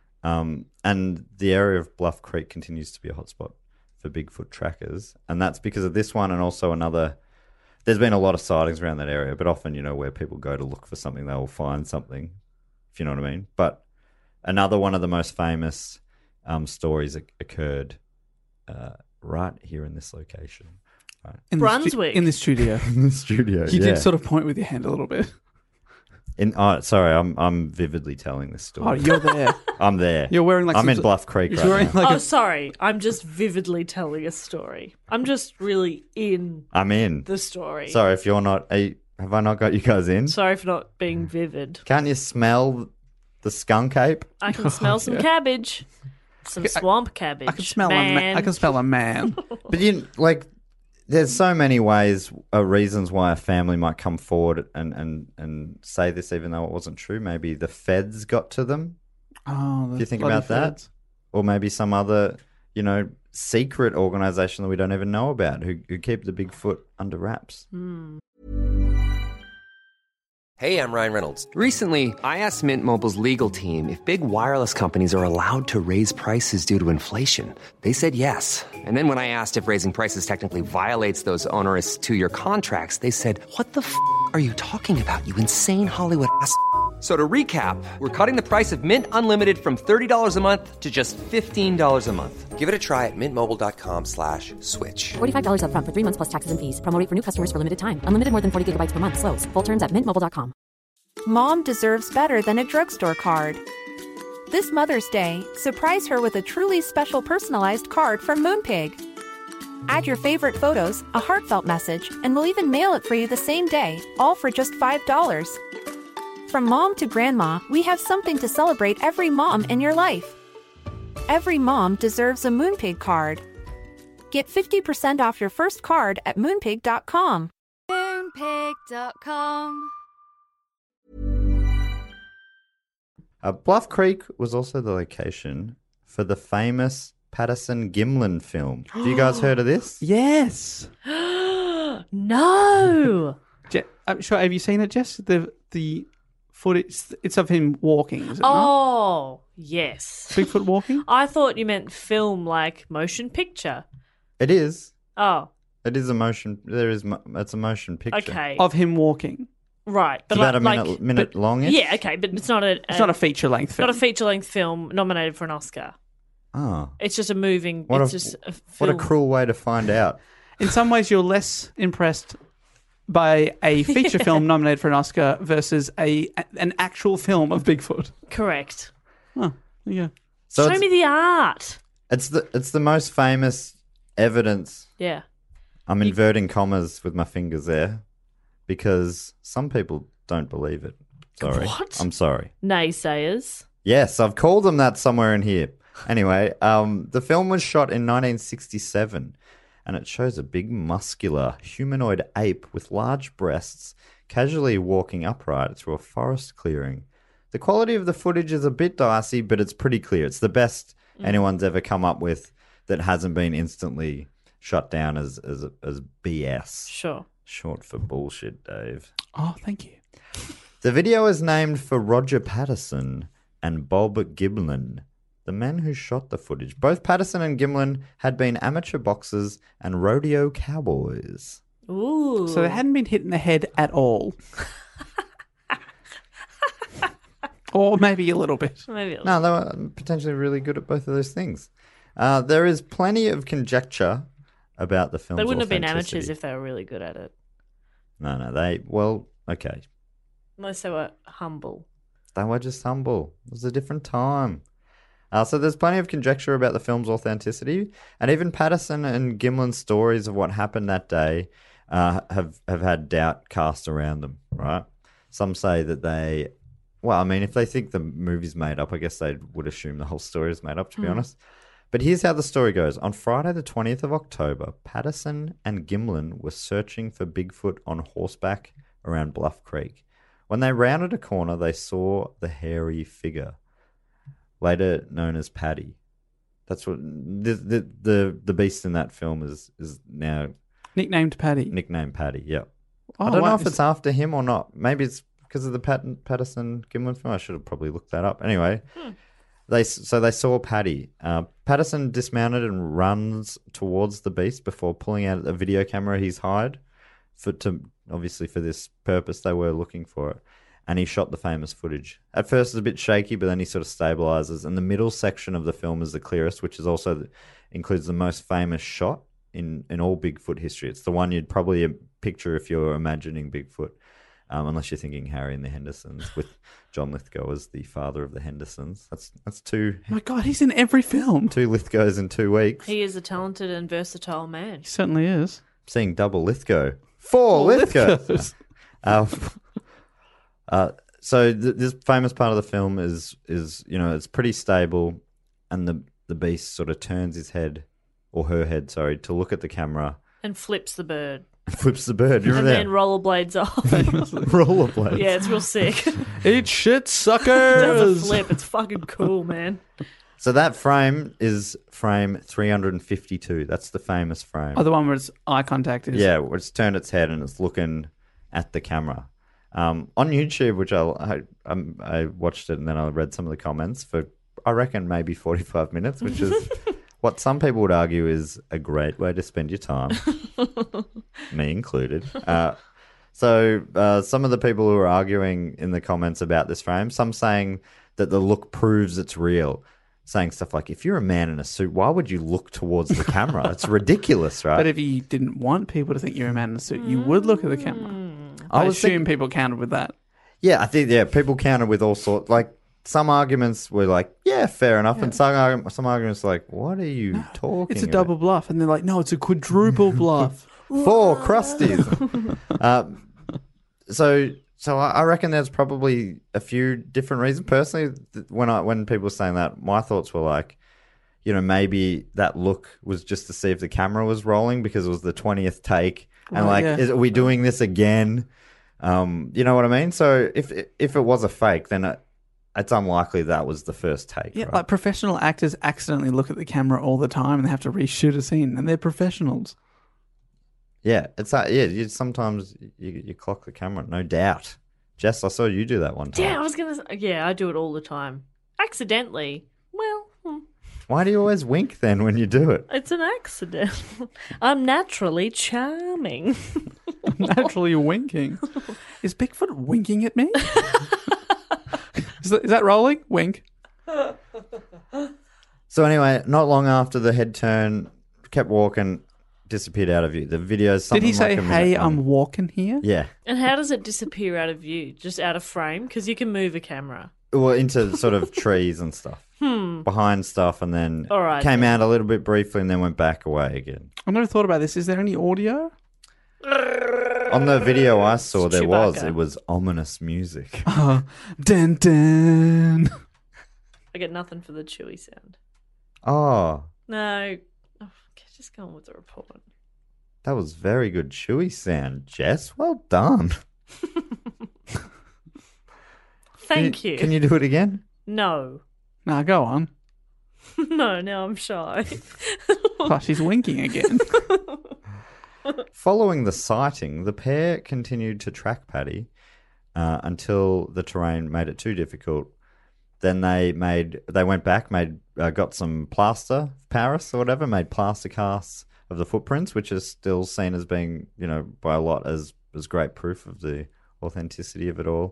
And the area of Bluff Creek continues to be a hotspot for Bigfoot trackers. And that's because of this one and also another. There's been a lot of sightings around that area, but often, where people go to look for something, they will find something, if you know what I mean. But another one of the most famous stories occurred right here in this location. Right. Brunswick. In the studio. In the studio, You yeah. did sort of point with your hand a little bit. Sorry, I'm vividly telling this story. Oh, you're there. I'm there. You're wearing like I'm some in sort- Bluff Creek You're right wearing now. like Sorry. I'm just vividly telling a story. I'm just really in I'm in. the story. Sorry if you're not. Have I not got you guys in? Sorry for not being vivid. Can't you smell the skunk ape? I can smell some cabbage. Some swamp cabbage. I can smell man. I can smell a man. But there's so many ways, reasons why a family might come forward and say this, even though it wasn't true. Maybe the feds got to them. Oh, if you think about that. Or maybe some other, secret organization that we don't even know about who keep the Bigfoot under wraps. Hey, I'm Ryan Reynolds. Recently, I asked Mint Mobile's legal team if big wireless companies are allowed to raise prices due to inflation. They said yes. And then when I asked if raising prices technically violates those onerous 2-year contracts, they said, "What the f*** are you talking about, you insane Hollywood ass?" So to recap, we're cutting the price of Mint Unlimited from $30 a month to just $15 a month. Give it a try at mintmobile.com/switch. $45 up front for 3 months plus taxes and fees. Promo rate for new customers for limited time. Unlimited more than 40 gigabytes per month. Slows full terms at mintmobile.com. Mom deserves better than a drugstore card. This Mother's Day, surprise her with a truly special personalized card from Moonpig. Add your favorite photos, a heartfelt message, and we'll even mail it for you the same day, all for just $5. From mom to grandma, we have something to celebrate every mom in your life. Every mom deserves a Moonpig card. Get 50% off your first card at moonpig.com. Moonpig.com. Bluff Creek was also the location for the famous Patterson-Gimlin film. Have you guys heard of this? Yes. No. I'm sure. Have you seen it, Jess? The footage. It's of him walking. Is it not? Oh, yes. Bigfoot walking. I thought you meant film, like motion picture. It is. Oh, It is a motion. It's a motion picture. okay. Of him walking. Right. It's about a minute long-ish? Yeah, okay, but it's not It's not a feature-length film. not a feature-length film nominated for an Oscar. Oh. It's just a moving. What it's a- just a What a film. cruel way to find out. In some ways, you're less impressed by a feature film nominated for an Oscar versus an actual film of Bigfoot. Correct. Oh, yeah. So Show it's- me the art. It's the most famous evidence. Yeah. I'm inverting commas with my fingers there because some people don't believe it. Sorry. What? I'm sorry. Naysayers. Yes, I've called them that somewhere in here. Anyway, the film was shot in 1967 and it shows a big muscular humanoid ape with large breasts casually walking upright through a forest clearing. The quality of the footage is a bit dicey, but it's pretty clear. It's the best anyone's ever come up with that hasn't been instantly shut down as BS. Sure. Short for bullshit, Dave. Oh, thank you. The video is named for Roger Patterson and Bob Gimlin, the men who shot the footage. Both Patterson and Gimlin had been amateur boxers and rodeo cowboys. Ooh. So they hadn't been hit in the head at all. Or maybe a little bit. Maybe a No, they were potentially really good at both of those things. There is plenty of conjecture about the film's They wouldn't have been authenticity. amateurs if they were really good at it. No, okay. Unless they were humble. They were just humble. It was a different time. So there's plenty of conjecture about the film's authenticity, and even Patterson and Gimlin's stories of what happened that day have had doubt cast around them, right? Some say that if they think the movie's made up, I guess they would assume the whole story is made up, to be honest. But here's how the story goes. On Friday the 20th of October, Patterson and Gimlin were searching for Bigfoot on horseback around Bluff Creek. When they rounded a corner, they saw the hairy figure, later known as Paddy. That's what the beast in that film is now Nicknamed Paddy. nicknamed Paddy. Yeah, Oh, I don't wow. know if it's after him or not. Maybe it's because of the Patterson Gimlin film. I should have probably looked that up. Anyway, they saw Paddy. Patterson dismounted and runs towards the beast before pulling out a video camera he's hired obviously for this purpose. They were looking for it. And he shot the famous footage. At first, it's a bit shaky, but then he sort of stabilizes. And the middle section of the film is the clearest, which is also includes the most famous shot in all Bigfoot history. It's the one you'd probably picture if you're imagining Bigfoot, unless you're thinking Harry and the Hendersons, with John Lithgow as the father of the Hendersons. That's two Oh my God, he's in every film. Lithgows in 2 weeks. He is a talented and versatile man. He certainly is. Seeing double Lithgow. 4 Lithgows. So this famous part of the film is it's pretty stable, and the beast sort of turns his head, or her head, sorry, to look at the camera And flips the bird. Flips the bird. You And remember then rollerblades off. rollerblades. Yeah, it's real sick. Eat shit, Does a suckers. flip. It's fucking cool, man. So that frame is frame 352. That's the famous frame. Oh, the one where it's eye contact is. Yeah, where it's turned its head and it's looking at the camera. On YouTube, which I watched it and then I read some of the comments for, I reckon, maybe 45 minutes, which is what some people would argue is a great way to spend your time, me included. So some of the people who are arguing in the comments about this frame, some saying that the look proves it's real, saying stuff like, if you're a man in a suit, why would you look towards the camera? It's ridiculous, right? But if you didn't want people to think you're a man in a suit, you would look at the camera. I assume people counted with that. Yeah, I think, people counter with all sorts. Like, some arguments were like, yeah, fair enough. Yeah. And some arguments were like, what are you talking It's a about? double bluff. And they're like, no, it's a quadruple bluff. 4 crusties. So I reckon there's probably a few different reasons. Personally, when people were saying that, my thoughts were like, maybe that look was just to see if the camera was rolling because it was the 20th take. And are we doing this again? You know what I mean? So if it was a fake, then it's unlikely that was the first take. Yeah, right? like professional actors accidentally look at the camera all the time and they have to reshoot a scene, and they're professionals. Yeah, it's sometimes you clock the camera, no doubt. Jess, I saw you do that one time. Yeah, I do it all the time. Accidentally. Well, why do you always wink then when you do it? it's an accident. I'm naturally charming. Naturally winking. Is Bigfoot winking at me? Is that rolling? Wink. So anyway, not long after the head turn, kept walking, disappeared out of view. The video's something Did he say, like a minute hey, long. I'm walking here? Yeah. And how does it disappear out of view? Just out of frame? Because you can move a camera. Well, into sort of trees and stuff. Behind stuff, and then All right, came out a little bit briefly and then went back away again. I've never thought about this. Is there any audio? On the video I saw, there was. Chewbacca. It was ominous music. Dun dun. I get nothing for the chewy sound. Oh, No. Oh, just go on with the report. that was very good chewy sound, Jess. Well done. Thank you. Can you do it again? No. Nah, go on. No, now I'm shy. Oh, she's winking again. Following the sighting, the pair continued to track Paddy until the terrain made it too difficult. Then they went back, got some plaster of Paris or whatever, made plaster casts of the footprints, which is still seen as being, by a lot as great proof of the authenticity of it all.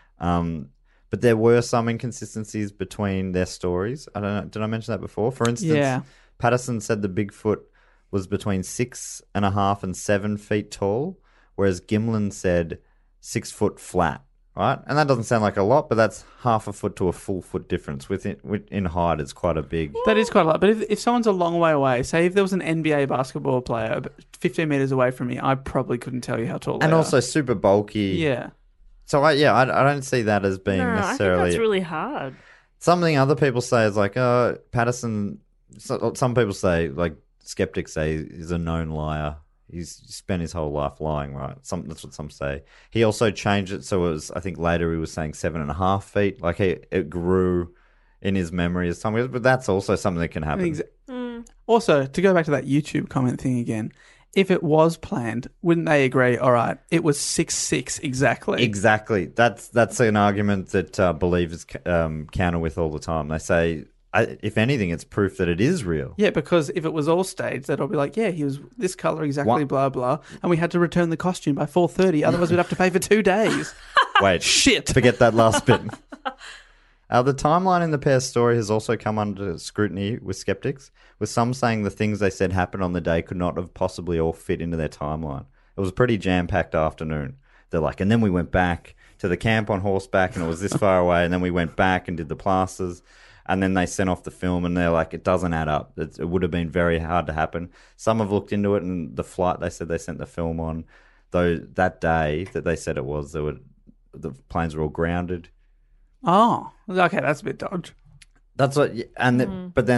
But there were some inconsistencies between their stories. I don't know. Did I mention that before? For instance, Patterson said the Bigfoot was between 6.5 and 7 feet tall, whereas Gimlin said 6 foot flat. Right, and that doesn't sound like a lot, but that's half a foot to a full foot difference. In height, it's quite a big. That is quite a lot. But if someone's a long way away, say if there was an NBA basketball player 15 meters away from me, I probably couldn't tell you how tall they and are. also super bulky. Yeah. So I don't see that as being necessarily. I think that's really hard. Something other people say is like, Patterson. Some people say, like skeptics say, he's a known liar. He's spent his whole life lying, right? That's what some say. He also changed it, so it was. I think later he was saying 7.5 feet. Like it grew in his memory as time goes, but that's also something that can happen. Also, to go back to that YouTube comment thing again, if it was planned, wouldn't they agree? All right, it was 6'6" exactly. Exactly. That's an argument that believers counter with all the time. They say, if anything, it's proof that it is real. Yeah, because if it was all staged, they'd all be like, yeah, he was this colour exactly, blah, blah, and we had to return the costume by 4:30, otherwise we'd have to pay for 2 days. Wait. Shit. Forget that last bit. The timeline in the pair's story has also come under scrutiny with skeptics, with some saying the things they said happened on the day could not have possibly all fit into their timeline. It was a pretty jam-packed afternoon. They're like, and then we went back to the camp on horseback and it was this far away, and then we went back and did the plasters. And then they sent off the film and they're like, it doesn't add up. It would have been very hard to happen. Some have looked into it, and the flight they said they sent the film on, though that day that they said it was, the planes were all grounded. Oh, okay, that's a bit dodge. That's what, but then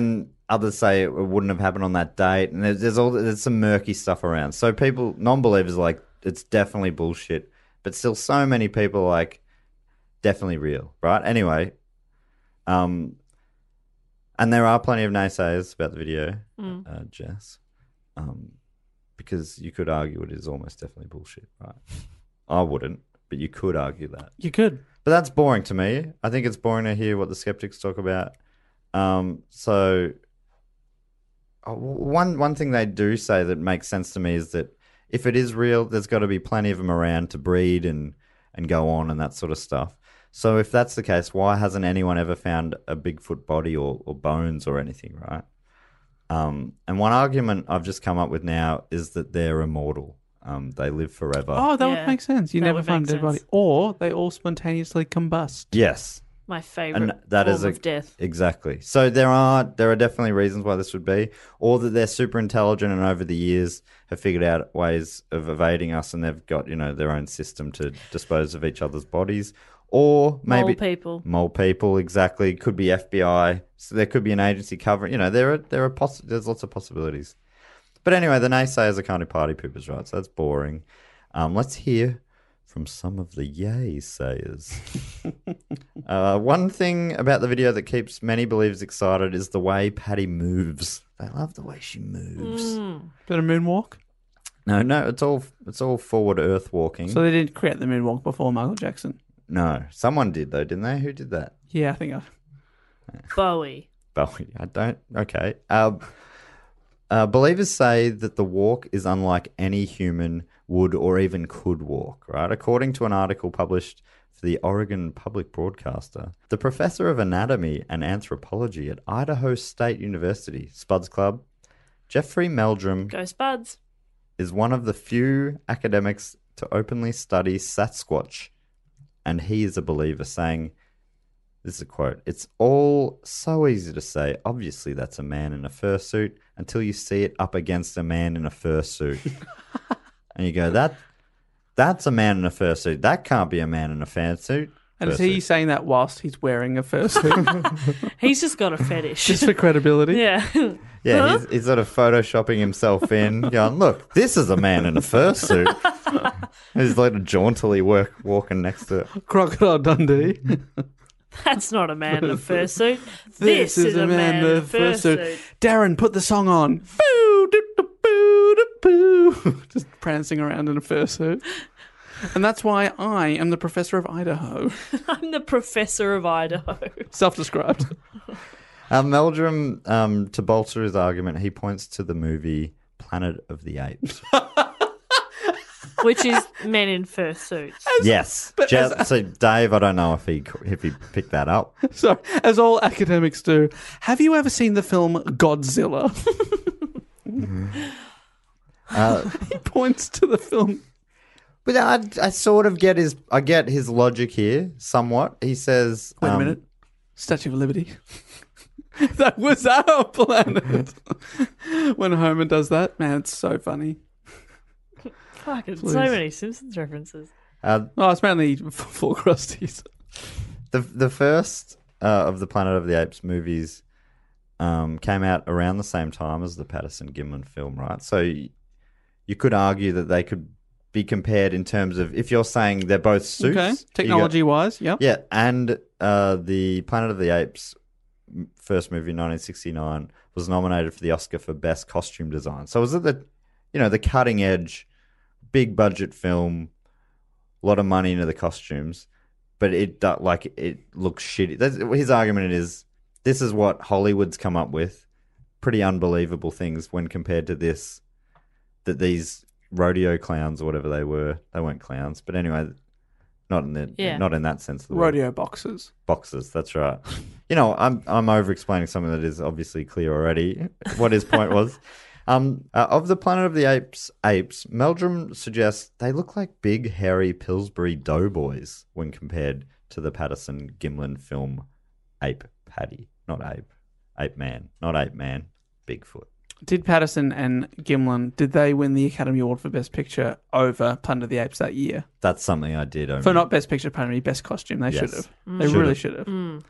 Others say it wouldn't have happened on that date, and there's some murky stuff around. So people, non-believers, are like, it's definitely bullshit, but still, so many people are like, definitely real, right? Anyway, and there are plenty of naysayers about the video, Jess, because you could argue it is almost definitely bullshit, right? I wouldn't, but you could argue that. You could. But that's boring to me. I think it's boring to hear what the skeptics talk about. One thing they do say that makes sense to me is that if it is real, there's got to be plenty of them around to breed and go on and that sort of stuff. So if that's the case, why hasn't anyone ever found a Bigfoot body or bones or anything, right? And one argument I've just come up with now is that they're immortal. They live forever. Oh, that would make sense. You never find a dead body. Or they all spontaneously combust. Yes. My favourite form of death. Exactly. So there are definitely reasons why this would be, or that they're super intelligent and over the years have figured out ways of evading us, and they've got their own system to dispose of each other's bodies, or maybe mole people. Exactly. Could be FBI. So there could be an agency covering. There's lots of possibilities. But anyway, the naysayers are kind of party poopers, right? So that's boring. Let's hear from some of the yay-sayers. One thing about the video that keeps many believers excited is the way Paddy moves. They love the way she moves. Bit of moonwalk? No, it's all forward earth walking. So they didn't create the moonwalk before Michael Jackson? No. Someone did, though, didn't they? Who did that? Yeah, I think Bowie. I don't... Okay. Believers say that the walk is unlike any human would or even could walk, right? According to an article published for the Oregon Public Broadcaster, the professor of anatomy and anthropology at Idaho State University, Spuds Club, Jeffrey Meldrum, Go Spuds, is one of the few academics to openly study Sasquatch, and he is a believer, saying, this is a quote, "It's all so easy to say, obviously that's a man in a fursuit, until you see it up against a man in a fursuit." And you go, that's a man in a fursuit. That can't be a man in a fursuit. And is he saying that whilst he's wearing a fursuit? He's just got a fetish. Just for credibility? Yeah. Yeah, he's sort of photoshopping himself in, going, look, this is a man in a fursuit. He's like jauntily walking next to it. Crocodile Dundee. That's not a man in a fursuit. This is a man in a fursuit. Darren, put the song on. Boo, doo, doo, boo, doo, boo. Just prancing around in a fursuit. And that's why I am the professor of Idaho. I'm the professor of Idaho. Self-described. Meldrum, to bolster his argument, he points to the movie Planet of the Apes. Which is men in fursuits. Yes. So Dave, I don't know if he picked that up. So, as all academics do, have you ever seen the film Godzilla? He points to the film. But I sort of get his logic here somewhat. He says, wait a minute, Statue of Liberty. That was our planet. When Homer does that, man, it's so funny. Fucking so many Simpsons references. It's mainly Four Crusties. The first of the Planet of the Apes movies came out around the same time as the Patterson-Gimlin film, right? So you could argue that they could be compared in terms of, if you're saying they're both suits. Okay, technology-wise, yep. Yeah, and the Planet of the Apes first movie, 1969, was nominated for the Oscar for Best Costume Design. So was it the cutting edge, big budget film, a lot of money into the costumes, but it looks shitty. His argument is, this is what Hollywood's come up with, pretty unbelievable things when compared to this, that these rodeo clowns or whatever they weren't clowns, but anyway, not in that sense of the rodeo word. boxers. Boxers, that's right. I'm over explaining something that is obviously clear already. What his point was. Of the Planet of the Apes, Meldrum suggests they look like big, hairy Pillsbury doughboys when compared to the Patterson-Gimlin film Ape Paddy. Not Ape. Ape Man. Not Ape Man. Bigfoot. Did Patterson and Gimlin, did they win the Academy Award for Best Picture over Planet of the Apes that year? That's something I did. For not Best Picture, pardon me, Best Costume. They should have. They really should have.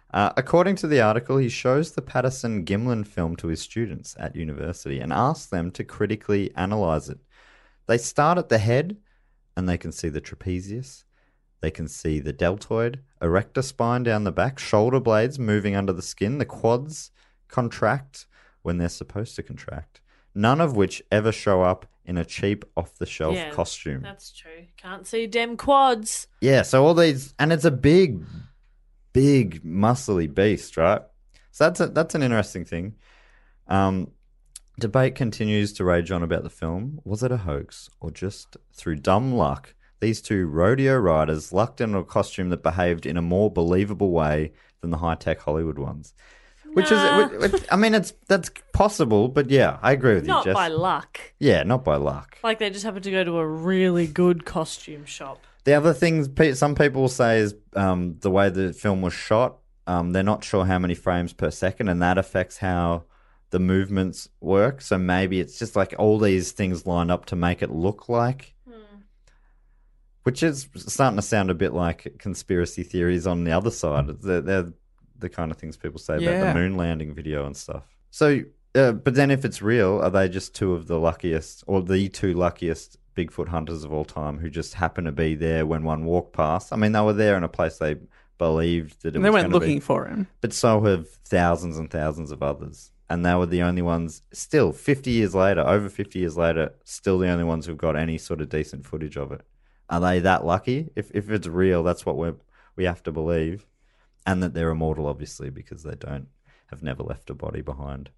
According to the article, he shows the Patterson-Gimlin film to his students at university and asks them to critically analyse it. They start at the head, and they can see the trapezius. They can see the deltoid, erector spine down the back, shoulder blades moving under the skin. The quads contract when they're supposed to contract. None of which ever show up in a cheap off-the-shelf costume. That's true. Can't see dem quads. Yeah, so all these... And it's a big, muscly beast, right? So that's an interesting thing. Debate continues to rage on about the film. Was it a hoax or just through dumb luck? These two rodeo riders lucked into a costume that behaved in a more believable way than the high-tech Hollywood ones. Which that's possible, but yeah, I agree with you, Jess. Not by luck. Yeah, not by luck. Like they just happened to go to a really good costume shop. The other things some people say is the way the film was shot. They're not sure how many frames per second, and that affects how the movements work. So maybe it's just like all these things lined up to make it look like. Which is starting to sound a bit like conspiracy theories on the other side. They're the kind of things people say about the moon landing video and stuff. So, but then if it's real, are they just two of the luckiest, or the two luckiest Bigfoot hunters of all time who just happen to be there when one walked past? I mean, they were there in a place they believed that it was They going went to looking be. for him. But so have thousands and thousands of others. And they were the only ones, still, 50 years later, over 50 years later, still the only ones who've got any sort of decent footage of it. Are they that lucky? If it's real, that's what we have to believe. And that they're immortal, obviously, because they have never left a body behind.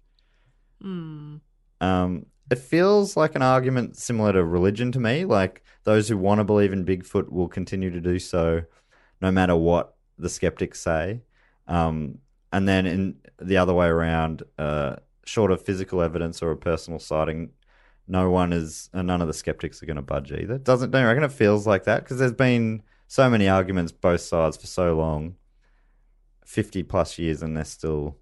It feels like an argument similar to religion to me. Like those who want to believe in Bigfoot will continue to do so no matter what the skeptics say. And then in the other way around, short of physical evidence or a personal sighting, none of the skeptics are going to budge either. Don't you reckon it feels like that? Because there's been so many arguments both sides for so long, 50 plus years, and they're still...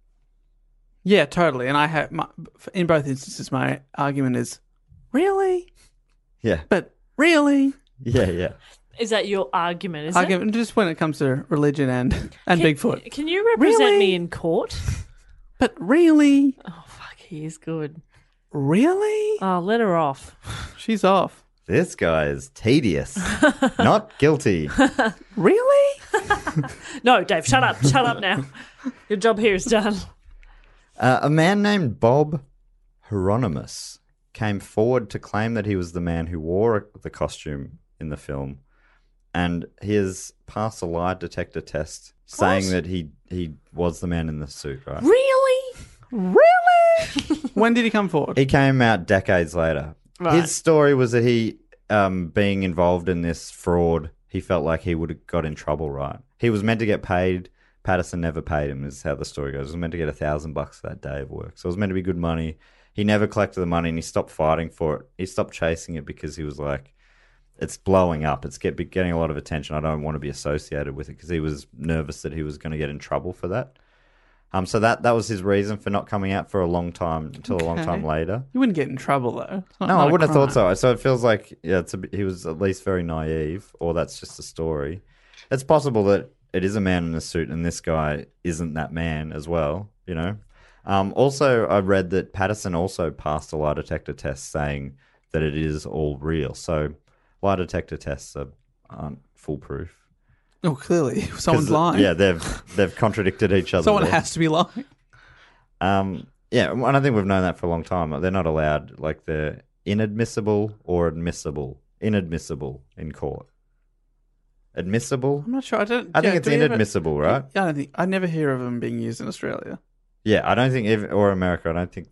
Yeah, totally. And I have in both instances, my argument is, really? Yeah. But really? Yeah. Is that your argument? Argument just when it comes to religion and Bigfoot. Can you represent Really? me in court? But really? Oh, fuck, he is good. Really? Oh, let her off. She's off. This guy is tedious. Not guilty. Really? No, Dave, shut up. Shut up now. Your job here is done. A man named Bob Hieronymus came forward to claim that he was the man who wore the costume in the film. And he has passed a lie detector test saying that he was the man in the suit, right? Really? Really? When did he come forward? He came out decades later. Right. His story was that he, being involved in this fraud, he felt like he would have got in trouble, right? He was meant to get paid. Patterson never paid him, is how the story goes. He was meant to get $1,000 for that day of work. So it was meant to be good money. He never collected the money and he stopped fighting for it. He stopped chasing it because he was like, it's blowing up. It's getting a lot of attention. I don't want to be associated with it, because he was nervous that he was going to get in trouble for that. So that was his reason for not coming out for a long time, until a long time later. You wouldn't get in trouble, though. No, I wouldn't have thought so. So it feels like he was at least very naive, or that's just a story. It's possible that it is a man in a suit and this guy isn't that man as well, you know. Also, I read that Patterson also passed a lie detector test saying that it is all real. So lie detector tests aren't foolproof. Oh, clearly. Someone's lying. Yeah, they've contradicted each other. Someone there. has to be lying. Yeah, and I think we've known that for a long time. They're not allowed, like they're inadmissible or admissible. Inadmissible in court. Admissible? I'm not sure. I think it's inadmissible, right? Yeah, I never hear of them being used in Australia. Yeah, I don't think, or America, I don't think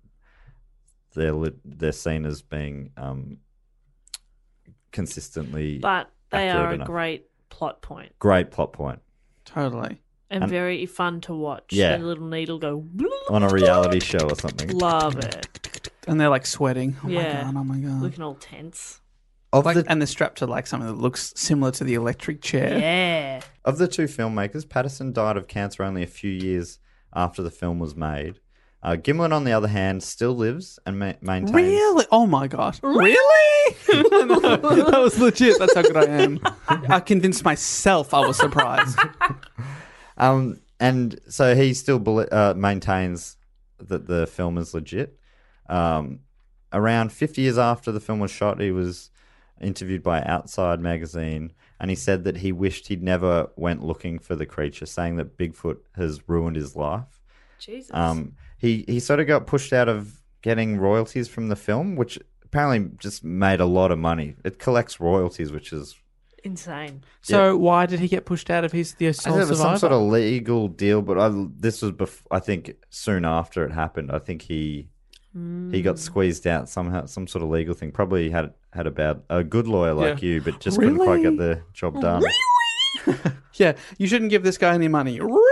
they're seen as being consistently. But they are a enough. great plot point. Great plot point. Totally. And very fun to watch. Yeah. The little needle go On a reality show or something. Love it. And they're like sweating. Oh Yeah. my god. Looking all tense. And they're strapped to like something that looks similar to the electric chair. Yeah. Of the two filmmakers, Patterson died of cancer only a few years after the film was made. Gimlin, on the other hand, still lives and maintains... Really? Oh my god. Really? That was legit. That's how good I am. I convinced myself I was surprised. And so he still maintains that the film is legit. Around 50 years after the film was shot, he was interviewed by Outside magazine, and he said that he wished he'd never went looking for the creature, saying that Bigfoot has ruined his life. Jesus. He sort of got pushed out of getting royalties from the film, which apparently just made a lot of money. It collects royalties, which is insane. So why did he get pushed out if he's the sole I think it was survivor? some sort of legal deal, but this was I think soon after it happened. I think he got squeezed out somehow, some sort of legal thing. Probably had a good lawyer like you, but just couldn't quite get the job done. Yeah, you shouldn't give this guy any money. Really?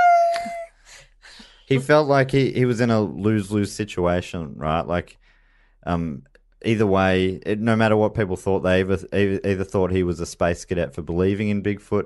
He felt like he was in a lose-lose situation, right? Like, either way, no matter what people thought, they either thought he was a space cadet for believing in Bigfoot,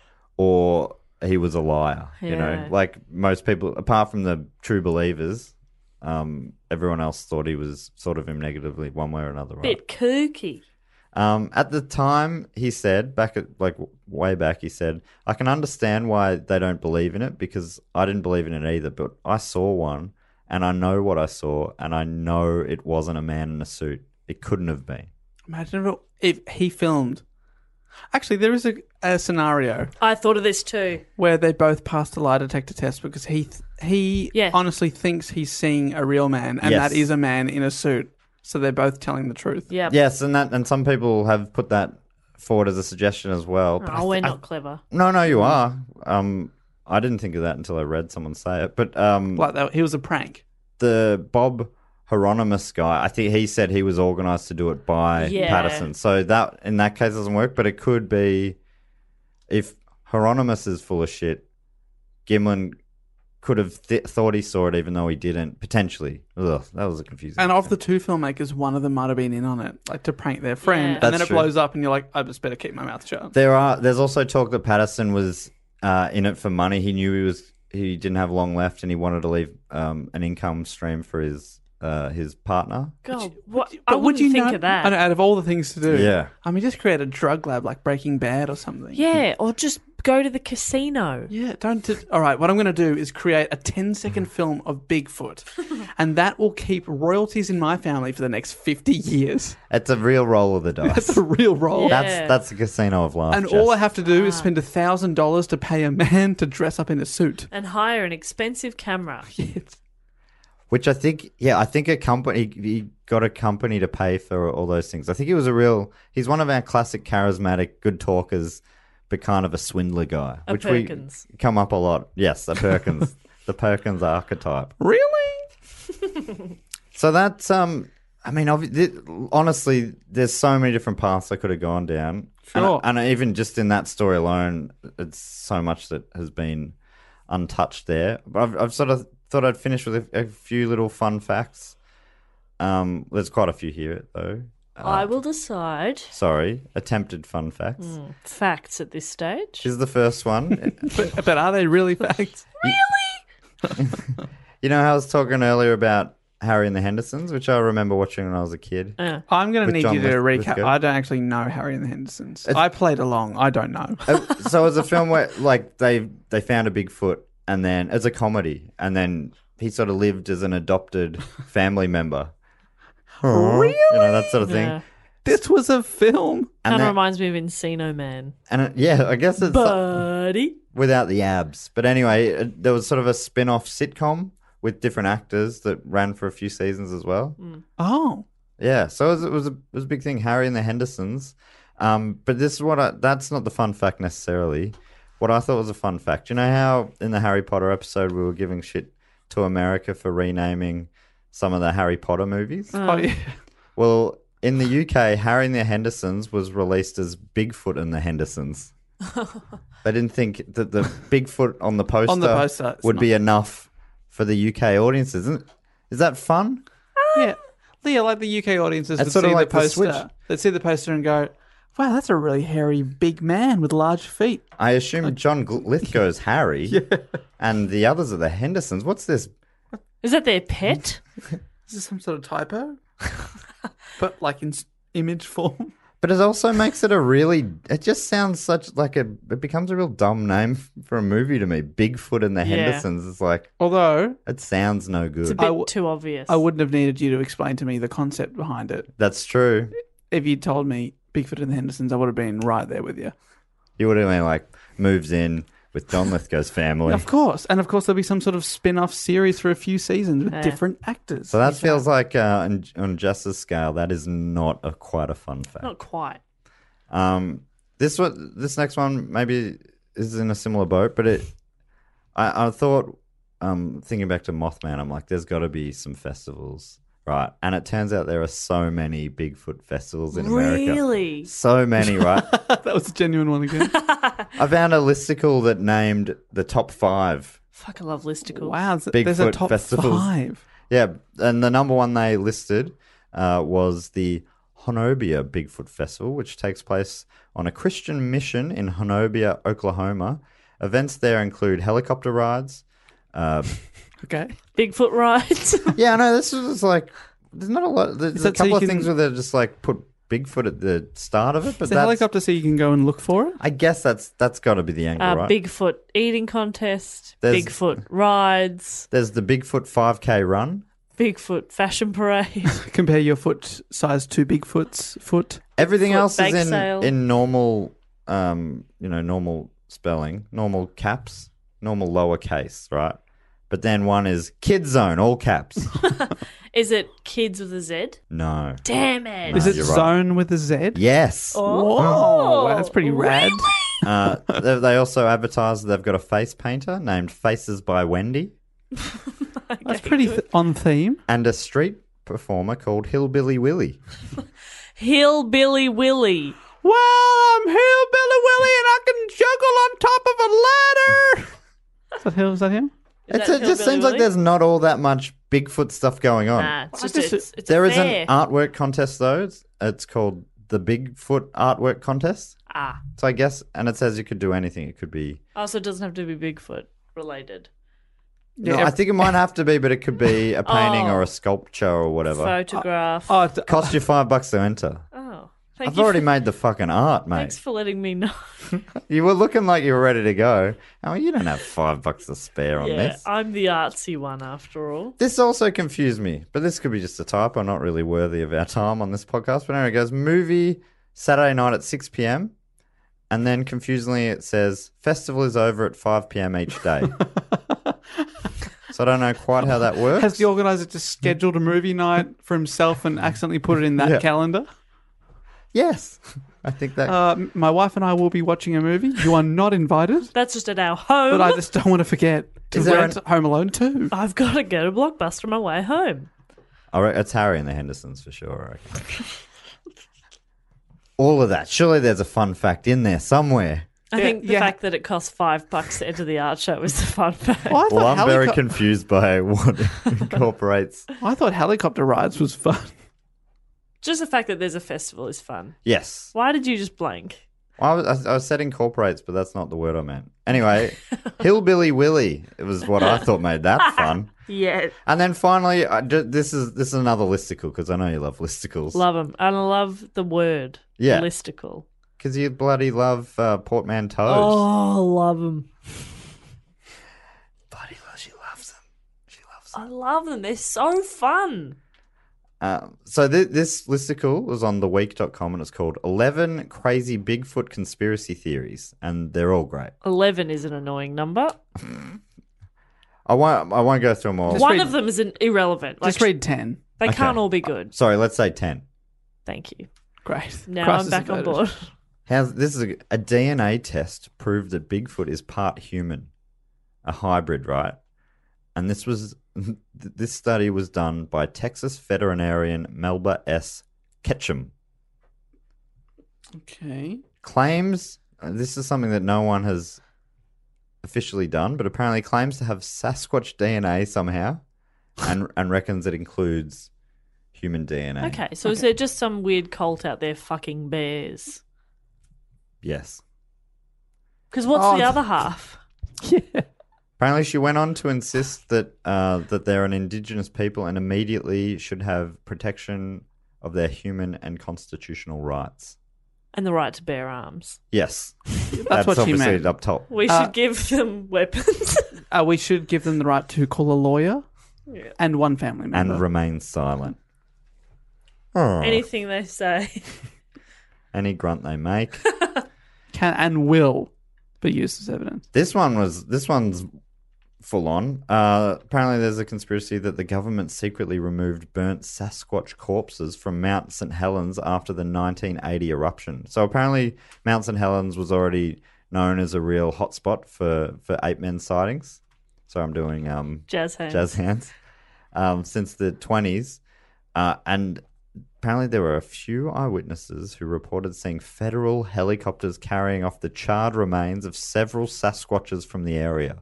or he was a liar. You know, like most people, apart from the true believers, everyone else thought he was sort of him negatively one way or another. Right? Bit kooky. At the time, he said, way back, he said, I can understand why they don't believe in it, because I didn't believe in it either, but I saw one, and I know what I saw, and I know it wasn't a man in a suit. It couldn't have been. Imagine if he filmed. Actually, there is a scenario I thought of this too. where they both passed a lie detector test because he Yeah. honestly thinks he's seeing a real man, and Yes. that is a man in a suit. So they're both telling the truth. Yeah. Yes, and some people have put that forward as a suggestion as well. But Oh, we're not clever. No, you are. I didn't think of that until I read someone say it. But Like that, he was a prank. the Bob Hieronymus guy, I think he said he was organised to do it by Yeah. Patterson. So that in that case doesn't work. But it could be if Hieronymus is full of shit, Gimlin could have thought he saw it even though he didn't, potentially. Ugh, that was a confusing. And of the two filmmakers, one of them might have been in on it, like to prank their friend. Yeah. And then That's it true. blows up and you're like, I just better keep my mouth shut. There's also talk that Patterson was in it for money. He knew he didn't have long left, and he wanted to leave an income stream for his partner. God, what? But I would wouldn't you think not, of that. I know, out of all the things to do, Yeah. I mean, just create a drug lab like Breaking Bad or something. Yeah, or just go to the casino. Yeah, all right, what I'm going to do is create a 10-second film of Bigfoot, and that will keep royalties in my family for the next 50 years. It's a real roll of the dice. That's a real role. Yeah. That's the casino of life. And Jess. all I have to do is spend $1,000 to pay a man to dress up in a suit. And hire an expensive camera. Which I think a company, he got a company to pay for all those things. I think he's one of our classic charismatic, good talkers, but kind of a swindler guy. A which Perkins. we come up a lot. Yes, the Perkins. The Perkins archetype. Really? So that's, I mean, honestly, there's so many different paths I could have gone down. Sure. And even just in that story alone, it's so much that has been untouched there. But I've sort of thought I'd finish with a few little fun facts. There's quite a few here, though. I will decide. Sorry, attempted fun facts. Facts at this stage. Here's the first one. But are they really facts? You know how I was talking earlier about Harry and the Hendersons, which I remember watching when I was a kid? I'm going to With need John you to Lithgow. recap. I don't actually know Harry and the Hendersons. I played along. I don't know. So it was a film where, like, they found a Bigfoot, and then it's a comedy, and then he sort of lived as an adopted family member. Really? You know, that sort of thing. Yeah. This was a film. Kind of that- reminds me of Encino Man. And I guess it's Buddy. without the abs. But anyway, there was sort of a spin-off sitcom with different actors that ran for a few seasons as well. Oh. Yeah, so it was a big thing, Harry and the Hendersons. But this is that's not the fun fact necessarily. What I thought was a fun fact. You know how in the Harry Potter episode we were giving shit to America for renaming some of the Harry Potter movies? Oh, yeah. Well, in the UK, Harry and the Hendersons was released as Bigfoot and the Hendersons. They didn't think that the Bigfoot on the poster, it's would not. be enough for the UK audiences. Is that fun? Yeah. Leah, like the UK audiences It's would sort of see like the the Switch. poster. They'd see the poster and go, wow, that's a really hairy big man with large feet. I assume John Lithgow's Harry and the others are the Hendersons. What's this? Is that their pet? Is this some sort of typo? But like in image form? But it also makes it it just sounds it becomes a real dumb name for a movie to me. Bigfoot and the Yeah. Hendersons. It's like, Although, it sounds no good. It's a bit too obvious. I wouldn't have needed you to explain to me the concept behind it. That's true. If you told me Bigfoot and the Hendersons, I would have been right there with you. You would have been like, moves in with John Lithgow's family. Of course. And of course, there'll be some sort of spin-off series for a few seasons with different actors. So that feels like, on Justice scale, that is not quite a fun fact. Not quite. This next one maybe is in a similar boat, but I thought, thinking back to Mothman, I'm like, there's got to be some festivals, right? And it turns out there are so many Bigfoot festivals in America. Really? So many, right? That was a genuine one again. I found a listicle that named the top 5. Fuck, I love listicles. Wow, there's a Bigfoot top festivals. 5. Yeah, and the number one they listed was the Honobia Bigfoot Festival, which takes place on a Christian mission in Honobia, Oklahoma. Events there include helicopter rides. Okay. Bigfoot rides. Yeah, no, this was like, there's not a lot. There's a that so couple you of can- things where they just like put Bigfoot at the start of it, but Is the helicopter so you can go and look for it? I guess that's got to be the angle, right? Bigfoot eating contest. There's- Bigfoot rides. There's the Bigfoot 5K run. Bigfoot fashion parade. Compare your foot size to Bigfoot's foot. Everything Bigfoot else bake is sale. in normal, normal spelling, normal caps, normal lowercase, right? But then one is Kid Zone, all caps. Is it kids with a Z? No. Damn it. Is it you're right. Zone with a Z? Yes. Whoa, wow, that's pretty rad. They also advertise they've got a face painter named Faces by Wendy That's pretty on theme. and a street performer called Hillbilly Willie. Hillbilly Willie. Well, I'm Hillbilly Willie and I can juggle on top of a ladder. Is that him? Is that It just Hillbilly seems like Willie? there's not all that much Bigfoot stuff going on. Nah, it's just, just- it's There a is fair. an artwork contest though. It's called the Bigfoot Artwork Contest. Ah. So I guess, and it says you could do anything. It could be. Also, it doesn't have to be Bigfoot related. No, I think it might have to be, but it could be a painting or a sculpture or whatever. Photograph. Oh, Cost you $5 to enter. Oh, thank I've you. already made the fucking art, mate. Thanks for letting me know. You were looking like you were ready to go. Oh, you don't have $5 to spare on Yeah, this. I'm the artsy one after all. This also confused me, but this could be just a typo, not really worthy of our time on this podcast. But anyway, it goes movie Saturday night at 6 p.m. And then confusingly it says festival is over at 5 p.m. each day. So I don't know quite how that works. has the organizer just scheduled a movie night for himself and accidentally put it in that Yeah. calendar? Yes. I think that. My wife and I will be watching a movie. You are not invited, That's just at our home. but I just don't want to forget to Is there rent Home Alone 2. I've got to go to Blockbuster on my way home. It's Harry and the Hendersons for sure, I reckon. All of that. Surely there's a fun fact in there somewhere. I think the yeah. fact that it costs $5 to enter the art show is the fun fact. Well, Well, I'm very confused by what it incorporates. I thought helicopter rides was fun. Just the fact that there's a festival is fun. Yes. Why did you just blank? I was said incorporates, but that's not the word I meant. Anyway, Hillbilly Willie. It was what I thought made that fun. Yeah. And then finally, this is another listicle because I know you love listicles. Love them. And I love the word. Yeah. Listicle. Because you bloody love portmanteaus. Oh, love them. Bloody well, she loves them. She loves I love them. They're so fun. them. So this listicle was on theweek.com and it's called 11 Crazy Bigfoot Conspiracy Theories. And they're all great. 11 is an annoying number. I won't go through them all. One read- of them is an irrelevant. Just read 10. They Okay. can't all be good. Sorry, let's say 10. Thank you. Great. Now Crisis I'm back on averted. board. This is a DNA test proved that Bigfoot is part human, a hybrid, right? And this study was done by Texas veterinarian Melba S. Ketchum. Okay. Claims, this is something that no one has officially done, but apparently claims to have Sasquatch DNA somehow and reckons it includes human DNA. Okay, so is there just some weird cult out there fucking bears? Yes. Because what's Oh, the other half? Apparently, she went on to insist that that they're an indigenous people and immediately should have protection of their human and constitutional rights. And the right to bear arms. Yes. That's what she obviously meant. up top. We should give them weapons. We should give them the right to call a lawyer and one family member. And remain silent. Oh. Anything they say. Any grunt they make. Can and will be used as evidence. This one's full on. Apparently there's a conspiracy that the government secretly removed burnt Sasquatch corpses from Mount St. Helens after the 1980 eruption. So apparently Mount St. Helens was already known as a real hotspot for ape men sightings. So I'm doing Jazz hands. Since the 20s. And apparently there were a few eyewitnesses who reported seeing federal helicopters carrying off the charred remains of several Sasquatches from the area.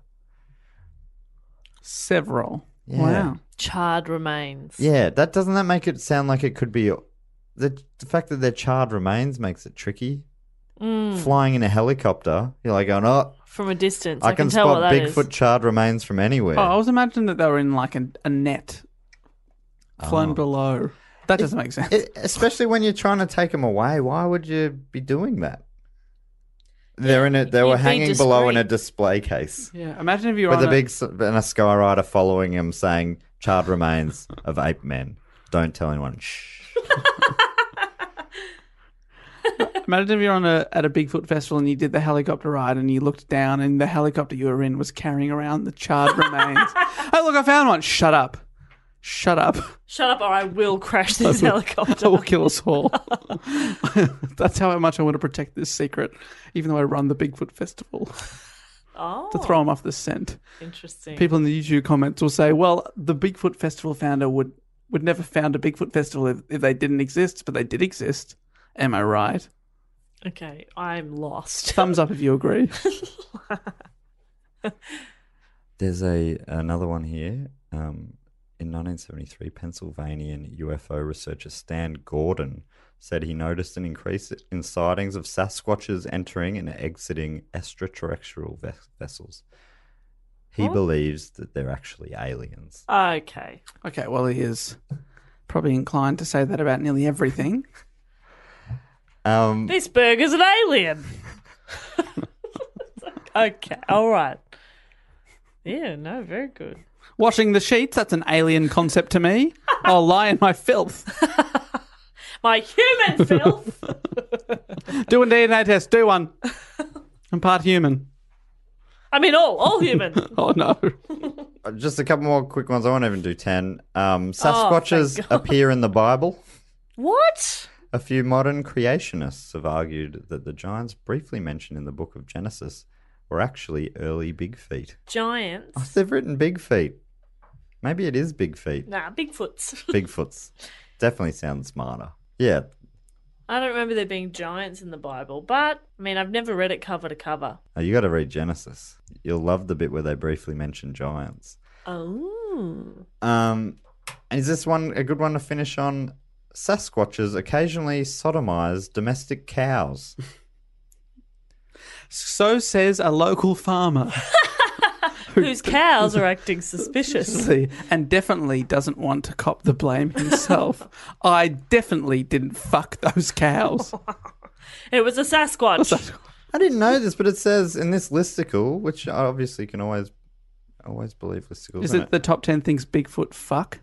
Several. Yeah. Wow. Charred remains. Yeah, doesn't that make it sound like it could be the fact that they're charred remains makes it tricky. Flying in a helicopter, you're like going, oh, From a distance. I can tell what spot that Bigfoot is. charred remains from anywhere. Oh, I was imagining that they were in like a net flown below. That doesn't make sense. Especially when you're trying to take them away. Why would you be doing that? They were you'd hanging be below in a discreet. display case. Yeah, imagine if you were With on a big and a skyrider following him saying, charred remains of ape men. Don't tell anyone. Shh. Imagine if you're on at a Bigfoot festival and you did the helicopter ride and you looked down and the helicopter you were in was carrying around the charred remains. Oh, look, I found one. Shut up. Shut up. Shut up or I will crash this helicopter. That will kill us all. That's how much I want to protect this secret, even though I run the Bigfoot festival. Oh, To throw them off the scent. interesting. People in the YouTube comments will say, well, the Bigfoot festival founder would never found a Bigfoot festival if they didn't exist, but they did exist. Am I right? Okay, I'm lost. Thumbs up if you agree. There's another one here. In 1973, Pennsylvanian UFO researcher Stan Gordon said he noticed an increase in sightings of Sasquatches entering and exiting extraterrestrial vessels. He believes that they're actually aliens. Okay. Okay, well, he is probably inclined to say that about nearly everything. This burger's an alien. Okay, all right. Yeah, no, very good. Washing the sheets, that's an alien concept to me. I'll lie in my filth. My human filth. Do a DNA test. Do one. I'm part human. I mean, all human. Oh, no. Just a couple more quick ones. I won't even do 10. Sasquatches thank God. appear in the Bible. What? A few modern creationists have argued that the giants briefly mentioned in the book of Genesis were actually early Big Feet. Giants? Oh, they've written Big Feet. Maybe it is Big Feet. Nah, Bigfoots. Bigfoots. Definitely sounds smarter. Yeah. I don't remember there being giants in the Bible, but, I mean, I've never read it cover to cover. Oh, you got to read Genesis. You'll love the bit where they briefly mention giants. Oh. And is this one a good one to finish on? Sasquatches occasionally sodomize domestic cows. So says a local farmer. Whose cows are acting suspicious. And definitely doesn't want to cop the blame himself. I definitely didn't fuck those cows. It was a Sasquatch. I didn't know this, but it says in this listicle, which I obviously can always believe listicles. Is it the top 10 things Bigfoot fuck?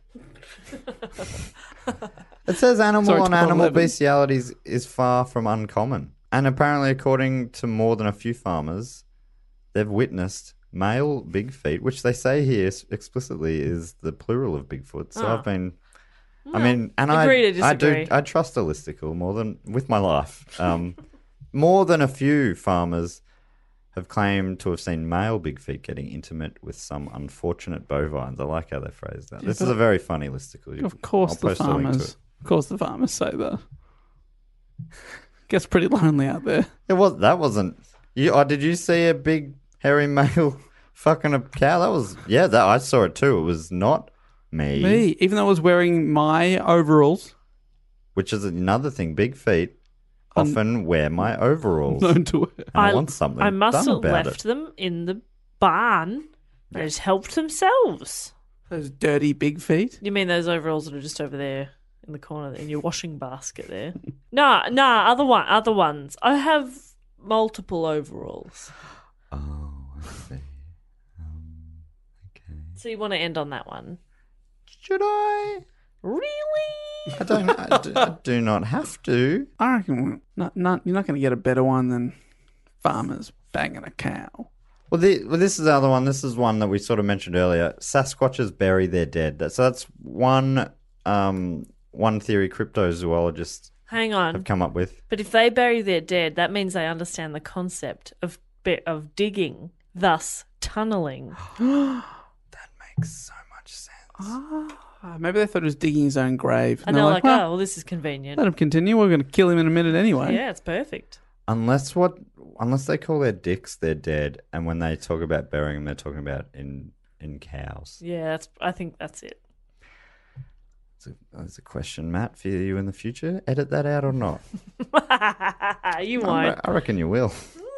It says animal Sorry, on animal 1211. bestiality is far from uncommon. And apparently, according to more than a few farmers, they've witnessed male Big Feet, which they say here explicitly is the plural of Bigfoot. So I've been... I mean, and agree to disagree. I trust a listicle more than with my life. More than a few farmers have claimed to have seen male Big Feet getting intimate with some unfortunate bovines. I like how they phrased that. This is a very funny listicle. Of course I'll the post a link to farmers. it. Of course the farmers say that. Gets pretty lonely out there. That wasn't. Did you see a big hairy male fucking a cow? That was I saw it too. It was not me. Even though I was wearing my overalls. Which is another thing. Big Feet often wear my overalls. Known to wear. And I want something. I must done have about left it. them in the barn. They just helped themselves. Those dirty big feet. You mean those overalls that are just over there in the corner in your washing basket there. Other ones. I have multiple overalls. Oh, I see. Okay. So you want to end on that one? Should I? Really? I do not have to. I reckon you're not going to get a better one than farmers banging a cow. Well, this is the other one. This is one that we sort of mentioned earlier. Sasquatches bury their dead. So that's one theory cryptozoologists Hang on. have come up with. But if they bury their dead, that means they understand the concept of digging, thus tunneling. That makes so much sense. Maybe they thought he was digging his own grave. And they're like, well, this is convenient. Let him continue. We're going to kill him in a minute anyway. Yeah, it's perfect. Unless they call their dicks their dead, and when they talk about burying them, they're talking about in cows. Yeah, I think that's it. That's a question, Matt, for you in the future. Edit that out or not? You won't. I reckon you will.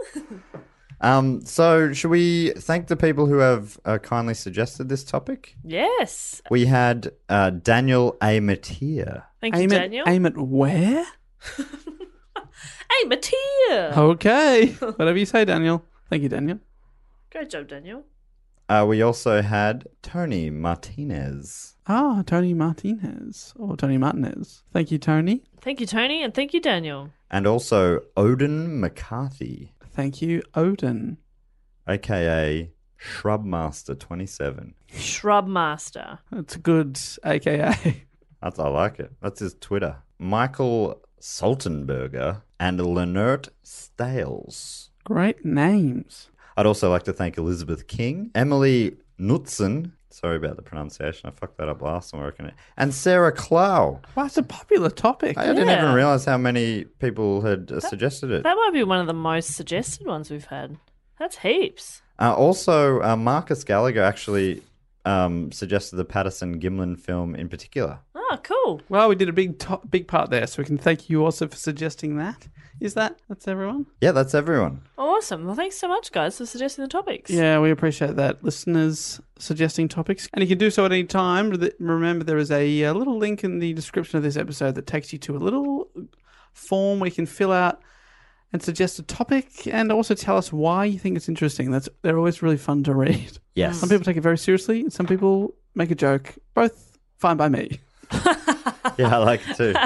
So should we thank the people who have kindly suggested this topic? Yes. We had Daniel A. Mateer. Thank you, Daniel. Aim at where? Hey, Mateer. Okay. Whatever you say, Daniel. Thank you, Daniel. Great job, Daniel. We also had Tony Martinez. Tony Martinez. Or Tony Martinez. Thank you, Tony. Thank you, Tony, and thank you, Daniel. And also Odin McCarthy. Thank you, Odin. A.K.A. Shrubmaster27. Shrubmaster. That's a good AKA. I like it. That's his Twitter. Michael Saltenberger and Lenert Stales. Great names. I'd also like to thank Elizabeth King, Emily Knudsen. Sorry about the pronunciation. I fucked that up last time, I reckon. And Sarah Clow. Wow, it's a popular topic. I didn't even realise how many people had suggested it. That might be one of the most suggested ones we've had. That's heaps. Also, Marcus Gallagher actually suggested the Patterson Gimlin film in particular. Oh, cool. Well, we did a big part there, so we can thank you also for suggesting that. That's everyone? Yeah, that's everyone. Awesome. Well, thanks so much, guys, for suggesting the topics. Yeah, we appreciate that. Listeners suggesting topics. And you can do so at any time. Remember, there is a little link in the description of this episode that takes you to a little form where you can fill out and suggest a topic and also tell us why you think it's interesting. They're always really fun to read. Yes. Some people take it very seriously and some people make a joke. Both fine by me. Yeah, I like it too.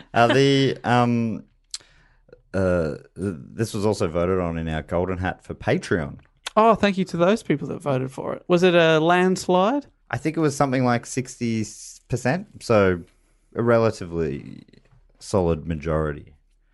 This was also voted on in our Golden Hat for Patreon. Oh, thank you to those people that voted for it. Was it a landslide? I think it was something like 60%, so a relatively solid majority.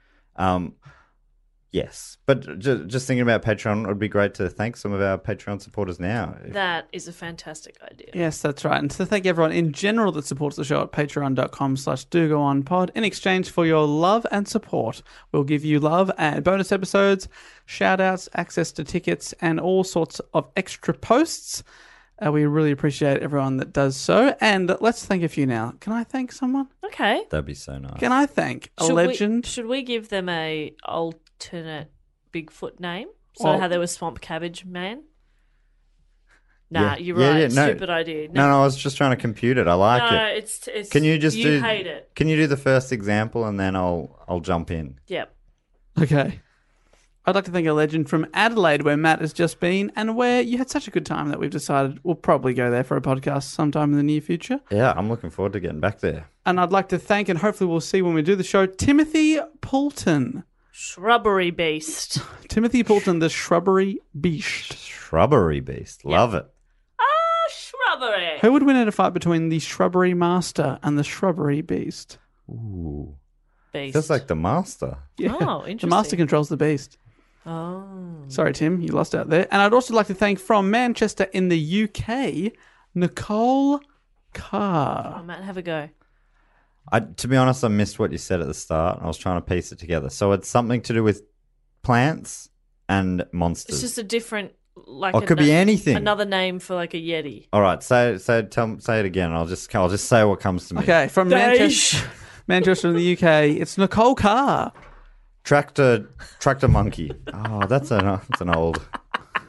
Yes, but just thinking about Patreon, it would be great to thank some of our Patreon supporters now. That is a fantastic idea. Yes, that's right. And to thank everyone in general that supports the show at patreon.com/dogoonpod. In exchange for your love and support, we'll give you love and bonus episodes, shout-outs, access to tickets, and all sorts of extra posts. We really appreciate everyone that does so. And let's thank a few now. Can I thank someone? Okay. That'd be so nice. Can I thank a legend? Should we give them a alternate Bigfoot name? So how there was Swamp Cabbage Man? Nah, you're right. No. Stupid idea. No, I was just trying to compute it. I like it. No, it's Can you just you hate it. Can you do the first example and then I'll jump in? Yep. Okay. I'd like to thank a legend from Adelaide, where Matt has just been, and where you had such a good time that we've decided we'll probably go there for a podcast sometime in the near future. Yeah, I'm looking forward to getting back there. And I'd like to thank, and hopefully we'll see when we do the show, Timothy Poulton. Shrubbery Beast. Timothy Poulton, the Shrubbery Beast. Shrubbery Beast. Love it. Shrubbery. Who would win in a fight between the Shrubbery Master and the Shrubbery Beast? Ooh. Beast. Just like the Master. Yeah. Oh, interesting. The Master controls the Beast. Oh. Sorry, Tim, you lost out there. And I'd also like to thank from Manchester in the UK, Nicole Carr. Oh, Matt, have a go. To be honest, I missed what you said at the start. I was trying to piece it together. So it's something to do with plants and monsters. It's just a different, like, it could be anything. Another name for like a Yeti. All right, say it again. I'll just say what comes to me. Okay, from Manchester in the UK, it's Nicole Carr. Tractor monkey. Oh, that's an old.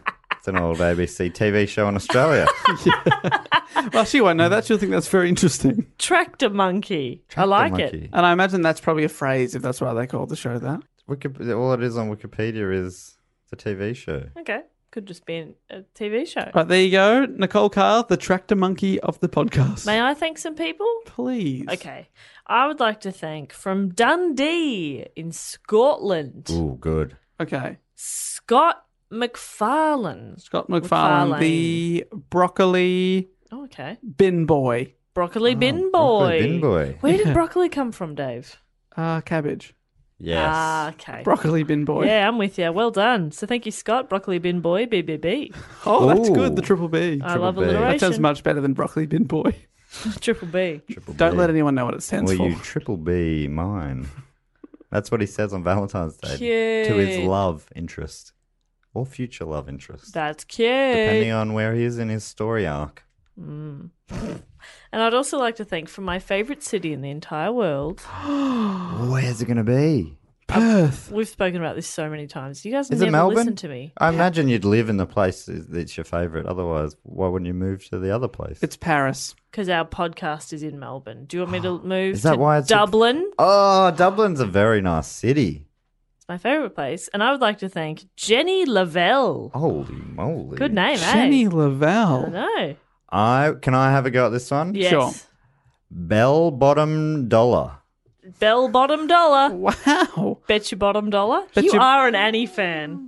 It's an old ABC TV show in Australia. Well, she won't know that. She'll think that's very interesting. Tractor monkey. I like it. And I imagine that's probably a phrase if that's why they call the show that. All it is on Wikipedia is the TV show. Okay. Could just be a TV show. Right, there you go. Nicole Carr, the tractor monkey of the podcast. May I thank some people? Please. Okay. I would like to thank from Dundee in Scotland, Ooh, good. Okay. Scott McFarlane. Scott McFarlane, the broccoli Oh, okay. bin boy. Broccoli bin boy. Broccoli bin boy. Where did broccoli come from, Dave? Cabbage. Yes. Ah, okay. Broccoli bin boy. Yeah, I'm with you. Well done. So thank you, Scott. Broccoli bin boy, BBB. Oh, that's Ooh. good. The triple B. I love B. alliteration. That sounds much better than broccoli bin boy. Triple B. Don't let anyone know what it stands Will for. you triple B mine? That's what he says on Valentine's Day Cute. to his love interest or future love interest, That's cute. depending on where he is in his story arc. And I'd also like to thank from my favourite city in the entire world. Where's it going to be? Perth. We've spoken about this so many times. You guys Is it never Melbourne? listen to me. I imagine you'd live in the place that's your favourite. Otherwise, why wouldn't you move to the other place? It's Paris. Because our podcast is in Melbourne. Do you want me to move Is that to why it's Dublin? Oh, Dublin's a very nice city. It's my favourite place. And I would like to thank Jenny Lavelle. Holy moly. Good name, Jenny eh? I Lavelle. know. Can I have a go at this one? Yes. Sure. Bell Bottom Dollar. Bell bottom dollar. Wow. Bet your bottom dollar. Bet you your- are an Annie fan.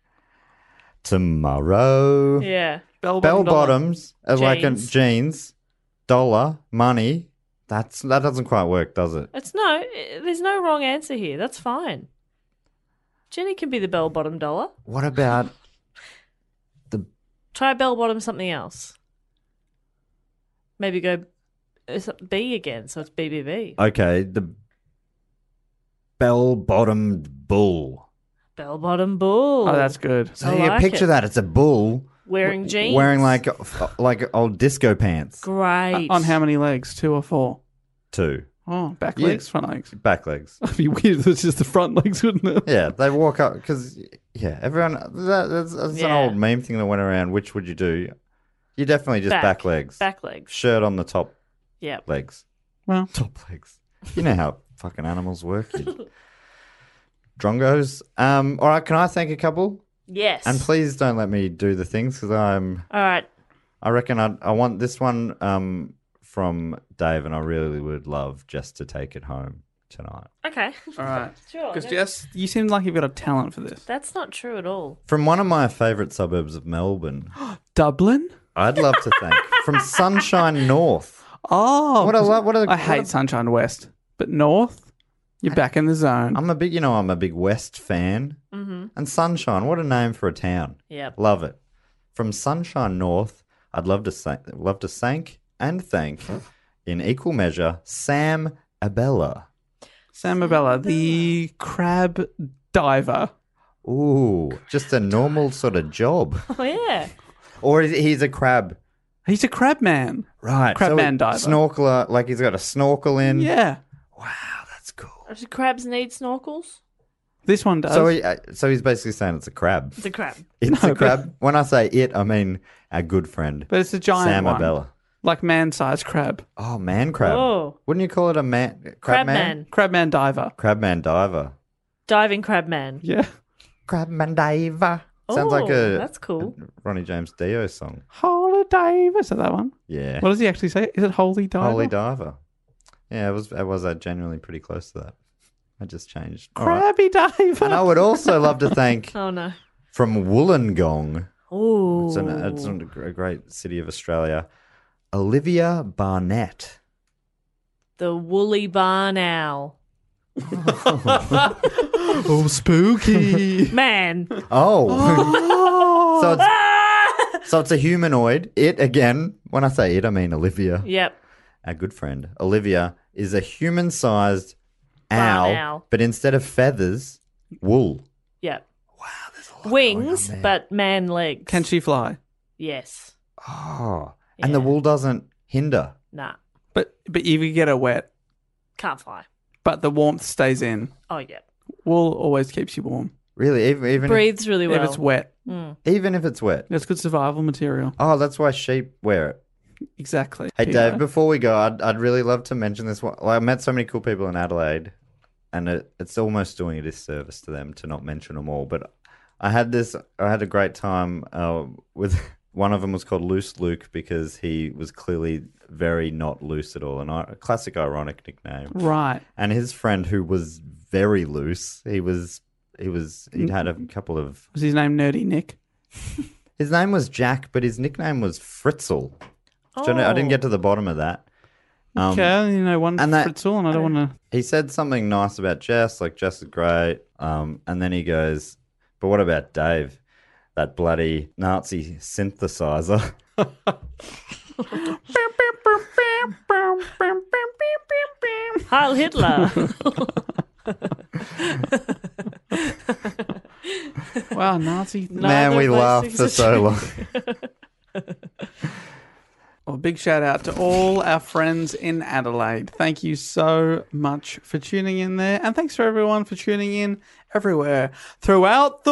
Tomorrow. Yeah. Bell dollar. bottoms are like Jeans. jeans, dollar, money. That doesn't quite work, does it? There's no wrong answer here. That's fine. Jenny can be the bell bottom dollar. What about Try bell bottom something else. Maybe go B again, so it's BBB. okay, the bell bottomed bull? Bell bottom bull. Oh, that's good. So I you like picture it. that it's a bull Wearing jeans. wearing like old disco pants. Great. On how many legs? 2 or 4? 2 Oh, back Yeah. legs, front legs. back legs. That'd be weird if it was just the front legs, wouldn't it? Yeah, they walk up because everyone. That's an Yeah. old meme thing that went around. Which would you do? You definitely just back legs. Back legs. Shirt on the top Yep. legs. Well, Top legs. You know how fucking animals work. You drongos. All right, can I thank a couple? Yes. And please don't let me do the things because All right. I reckon I want this one from Dave, and I really would love just to take it home tonight. Okay. all right. Sure. Because Jess, you seem like you've got a talent for this. That's not true at all. From one of my favourite suburbs of Melbourne, Dublin? I'd love to thank from Sunshine North. Oh. I I hate Sunshine West. But North, you're back in the zone. I'm a big West fan. Mm-hmm. And Sunshine, what a name for a town. Yep. Love it. From Sunshine North, I'd love to thank in equal measure Sam Abella. Sam Abella, the crab diver. Ooh, just a normal sort of job. Oh, yeah. Or he's a crab. He's a crab man. Right. Crab man diver. Snorkeler, like he's got a snorkel in. Yeah. Wow, that's cool. Do crabs need snorkels? This one does. So he's basically saying it's a crab. It's a crab. It's a crab. When I say it, I mean our good friend. But it's a giant Sam one. Abella. Like man-sized crab. Oh, man crab. Oh. Wouldn't you call it a man? Crab man. Crab man diver. Crab man diver. Diving crab man. Yeah. Crab man diver. Sounds like Oh, a that's cool. Ronnie James Dio song. Holy diver. Is that one? Yeah. What does he actually say? Is it holy diver? Holy diver. Yeah, it was genuinely pretty close to that. I just changed. All right. Crabby diver. And I would also love to thank Oh, no. from Wollongong. Ooh. It's in a great city of Australia. Olivia Barnett. The woolly barn owl. Oh, spooky. Man. Oh. So it's a humanoid. It, again, when I say it, I mean Olivia. Yep. Our good friend. Olivia is a human-sized Barn owl, owl. but instead of feathers, wool. Yep. Wow, there's a lot Wings, going on there. but man legs. Can she fly? Yes. Oh, and the Yeah. wool doesn't hinder. Nah. But if you get her wet, Can't fly. but the warmth stays in, Oh, yeah. wool always keeps you warm. Really, even if, Breathes really well. If it's wet. even if it's wet. That's good survival material. Oh, that's why sheep wear it. Exactly. Hey, Peter. Dave, before we go, I'd really love to mention this one. Like, I met so many cool people in Adelaide, and it's almost doing a disservice to them to not mention them all. But I had a great time with one of them was called Loose Luke because he was clearly very not loose at all, a classic ironic nickname. Right. And his friend who was very loose, he'd had a couple of... Was his name Nerdy Nick? His name was Jack, but his nickname was Fritzl. I didn't get to the bottom of that. One Fritzl, and I don't want to... He said something nice about Jess, like Jess is great, and then he goes, but what about Dave? That bloody Nazi synthesizer. Heil Hitler. Wow, Nazi. Man, we laughed for so long. Well, big shout out to all our friends in Adelaide. Thank you so much for tuning in there. And thanks for everyone for tuning in everywhere throughout the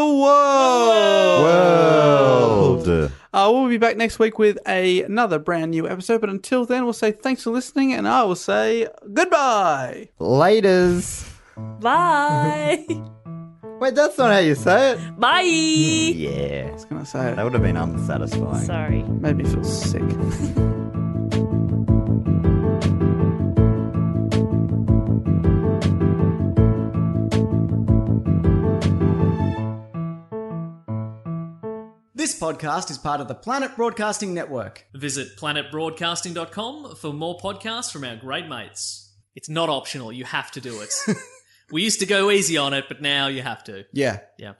world. We'll be back next week with another brand new episode. But until then, we'll say thanks for listening. And I will say goodbye. Laters. Bye. Wait, that's not how you say it. Bye. Yeah. I was going to say it. That would have been unsatisfying. Sorry. Made me feel sick. This podcast is part of the Planet Broadcasting Network. Visit planetbroadcasting.com for more podcasts from our great mates. It's not optional, you have to do it. We used to go easy on it, but now you have to. Yeah. Yeah.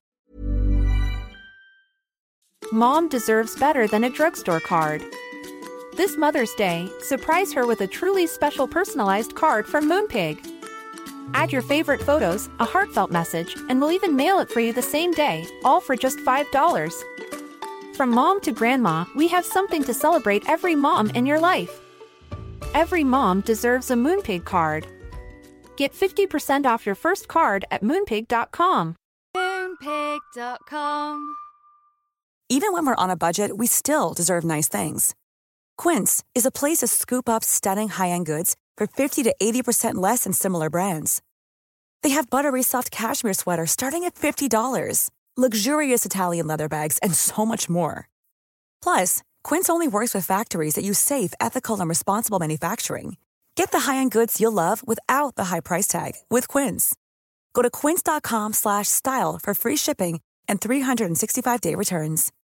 Mom deserves better than a drugstore card. This Mother's Day, surprise her with a truly special personalized card from Moonpig. Add your favorite photos, a heartfelt message, and we'll even mail it for you the same day, all for just $5. From mom to grandma, we have something to celebrate every mom in your life. Every mom deserves a Moonpig card. Get 50% off your first card at Moonpig.com. Moonpig.com. Even when we're on a budget, we still deserve nice things. Quince is a place to scoop up stunning high-end goods for 50 to 80% less than similar brands. They have buttery soft cashmere sweaters starting at $50, luxurious Italian leather bags, and so much more. Plus, Quince only works with factories that use safe, ethical, and responsible manufacturing. Get the high-end goods you'll love without the high price tag with Quince. Go to quince.com/style for free shipping and 365-day returns.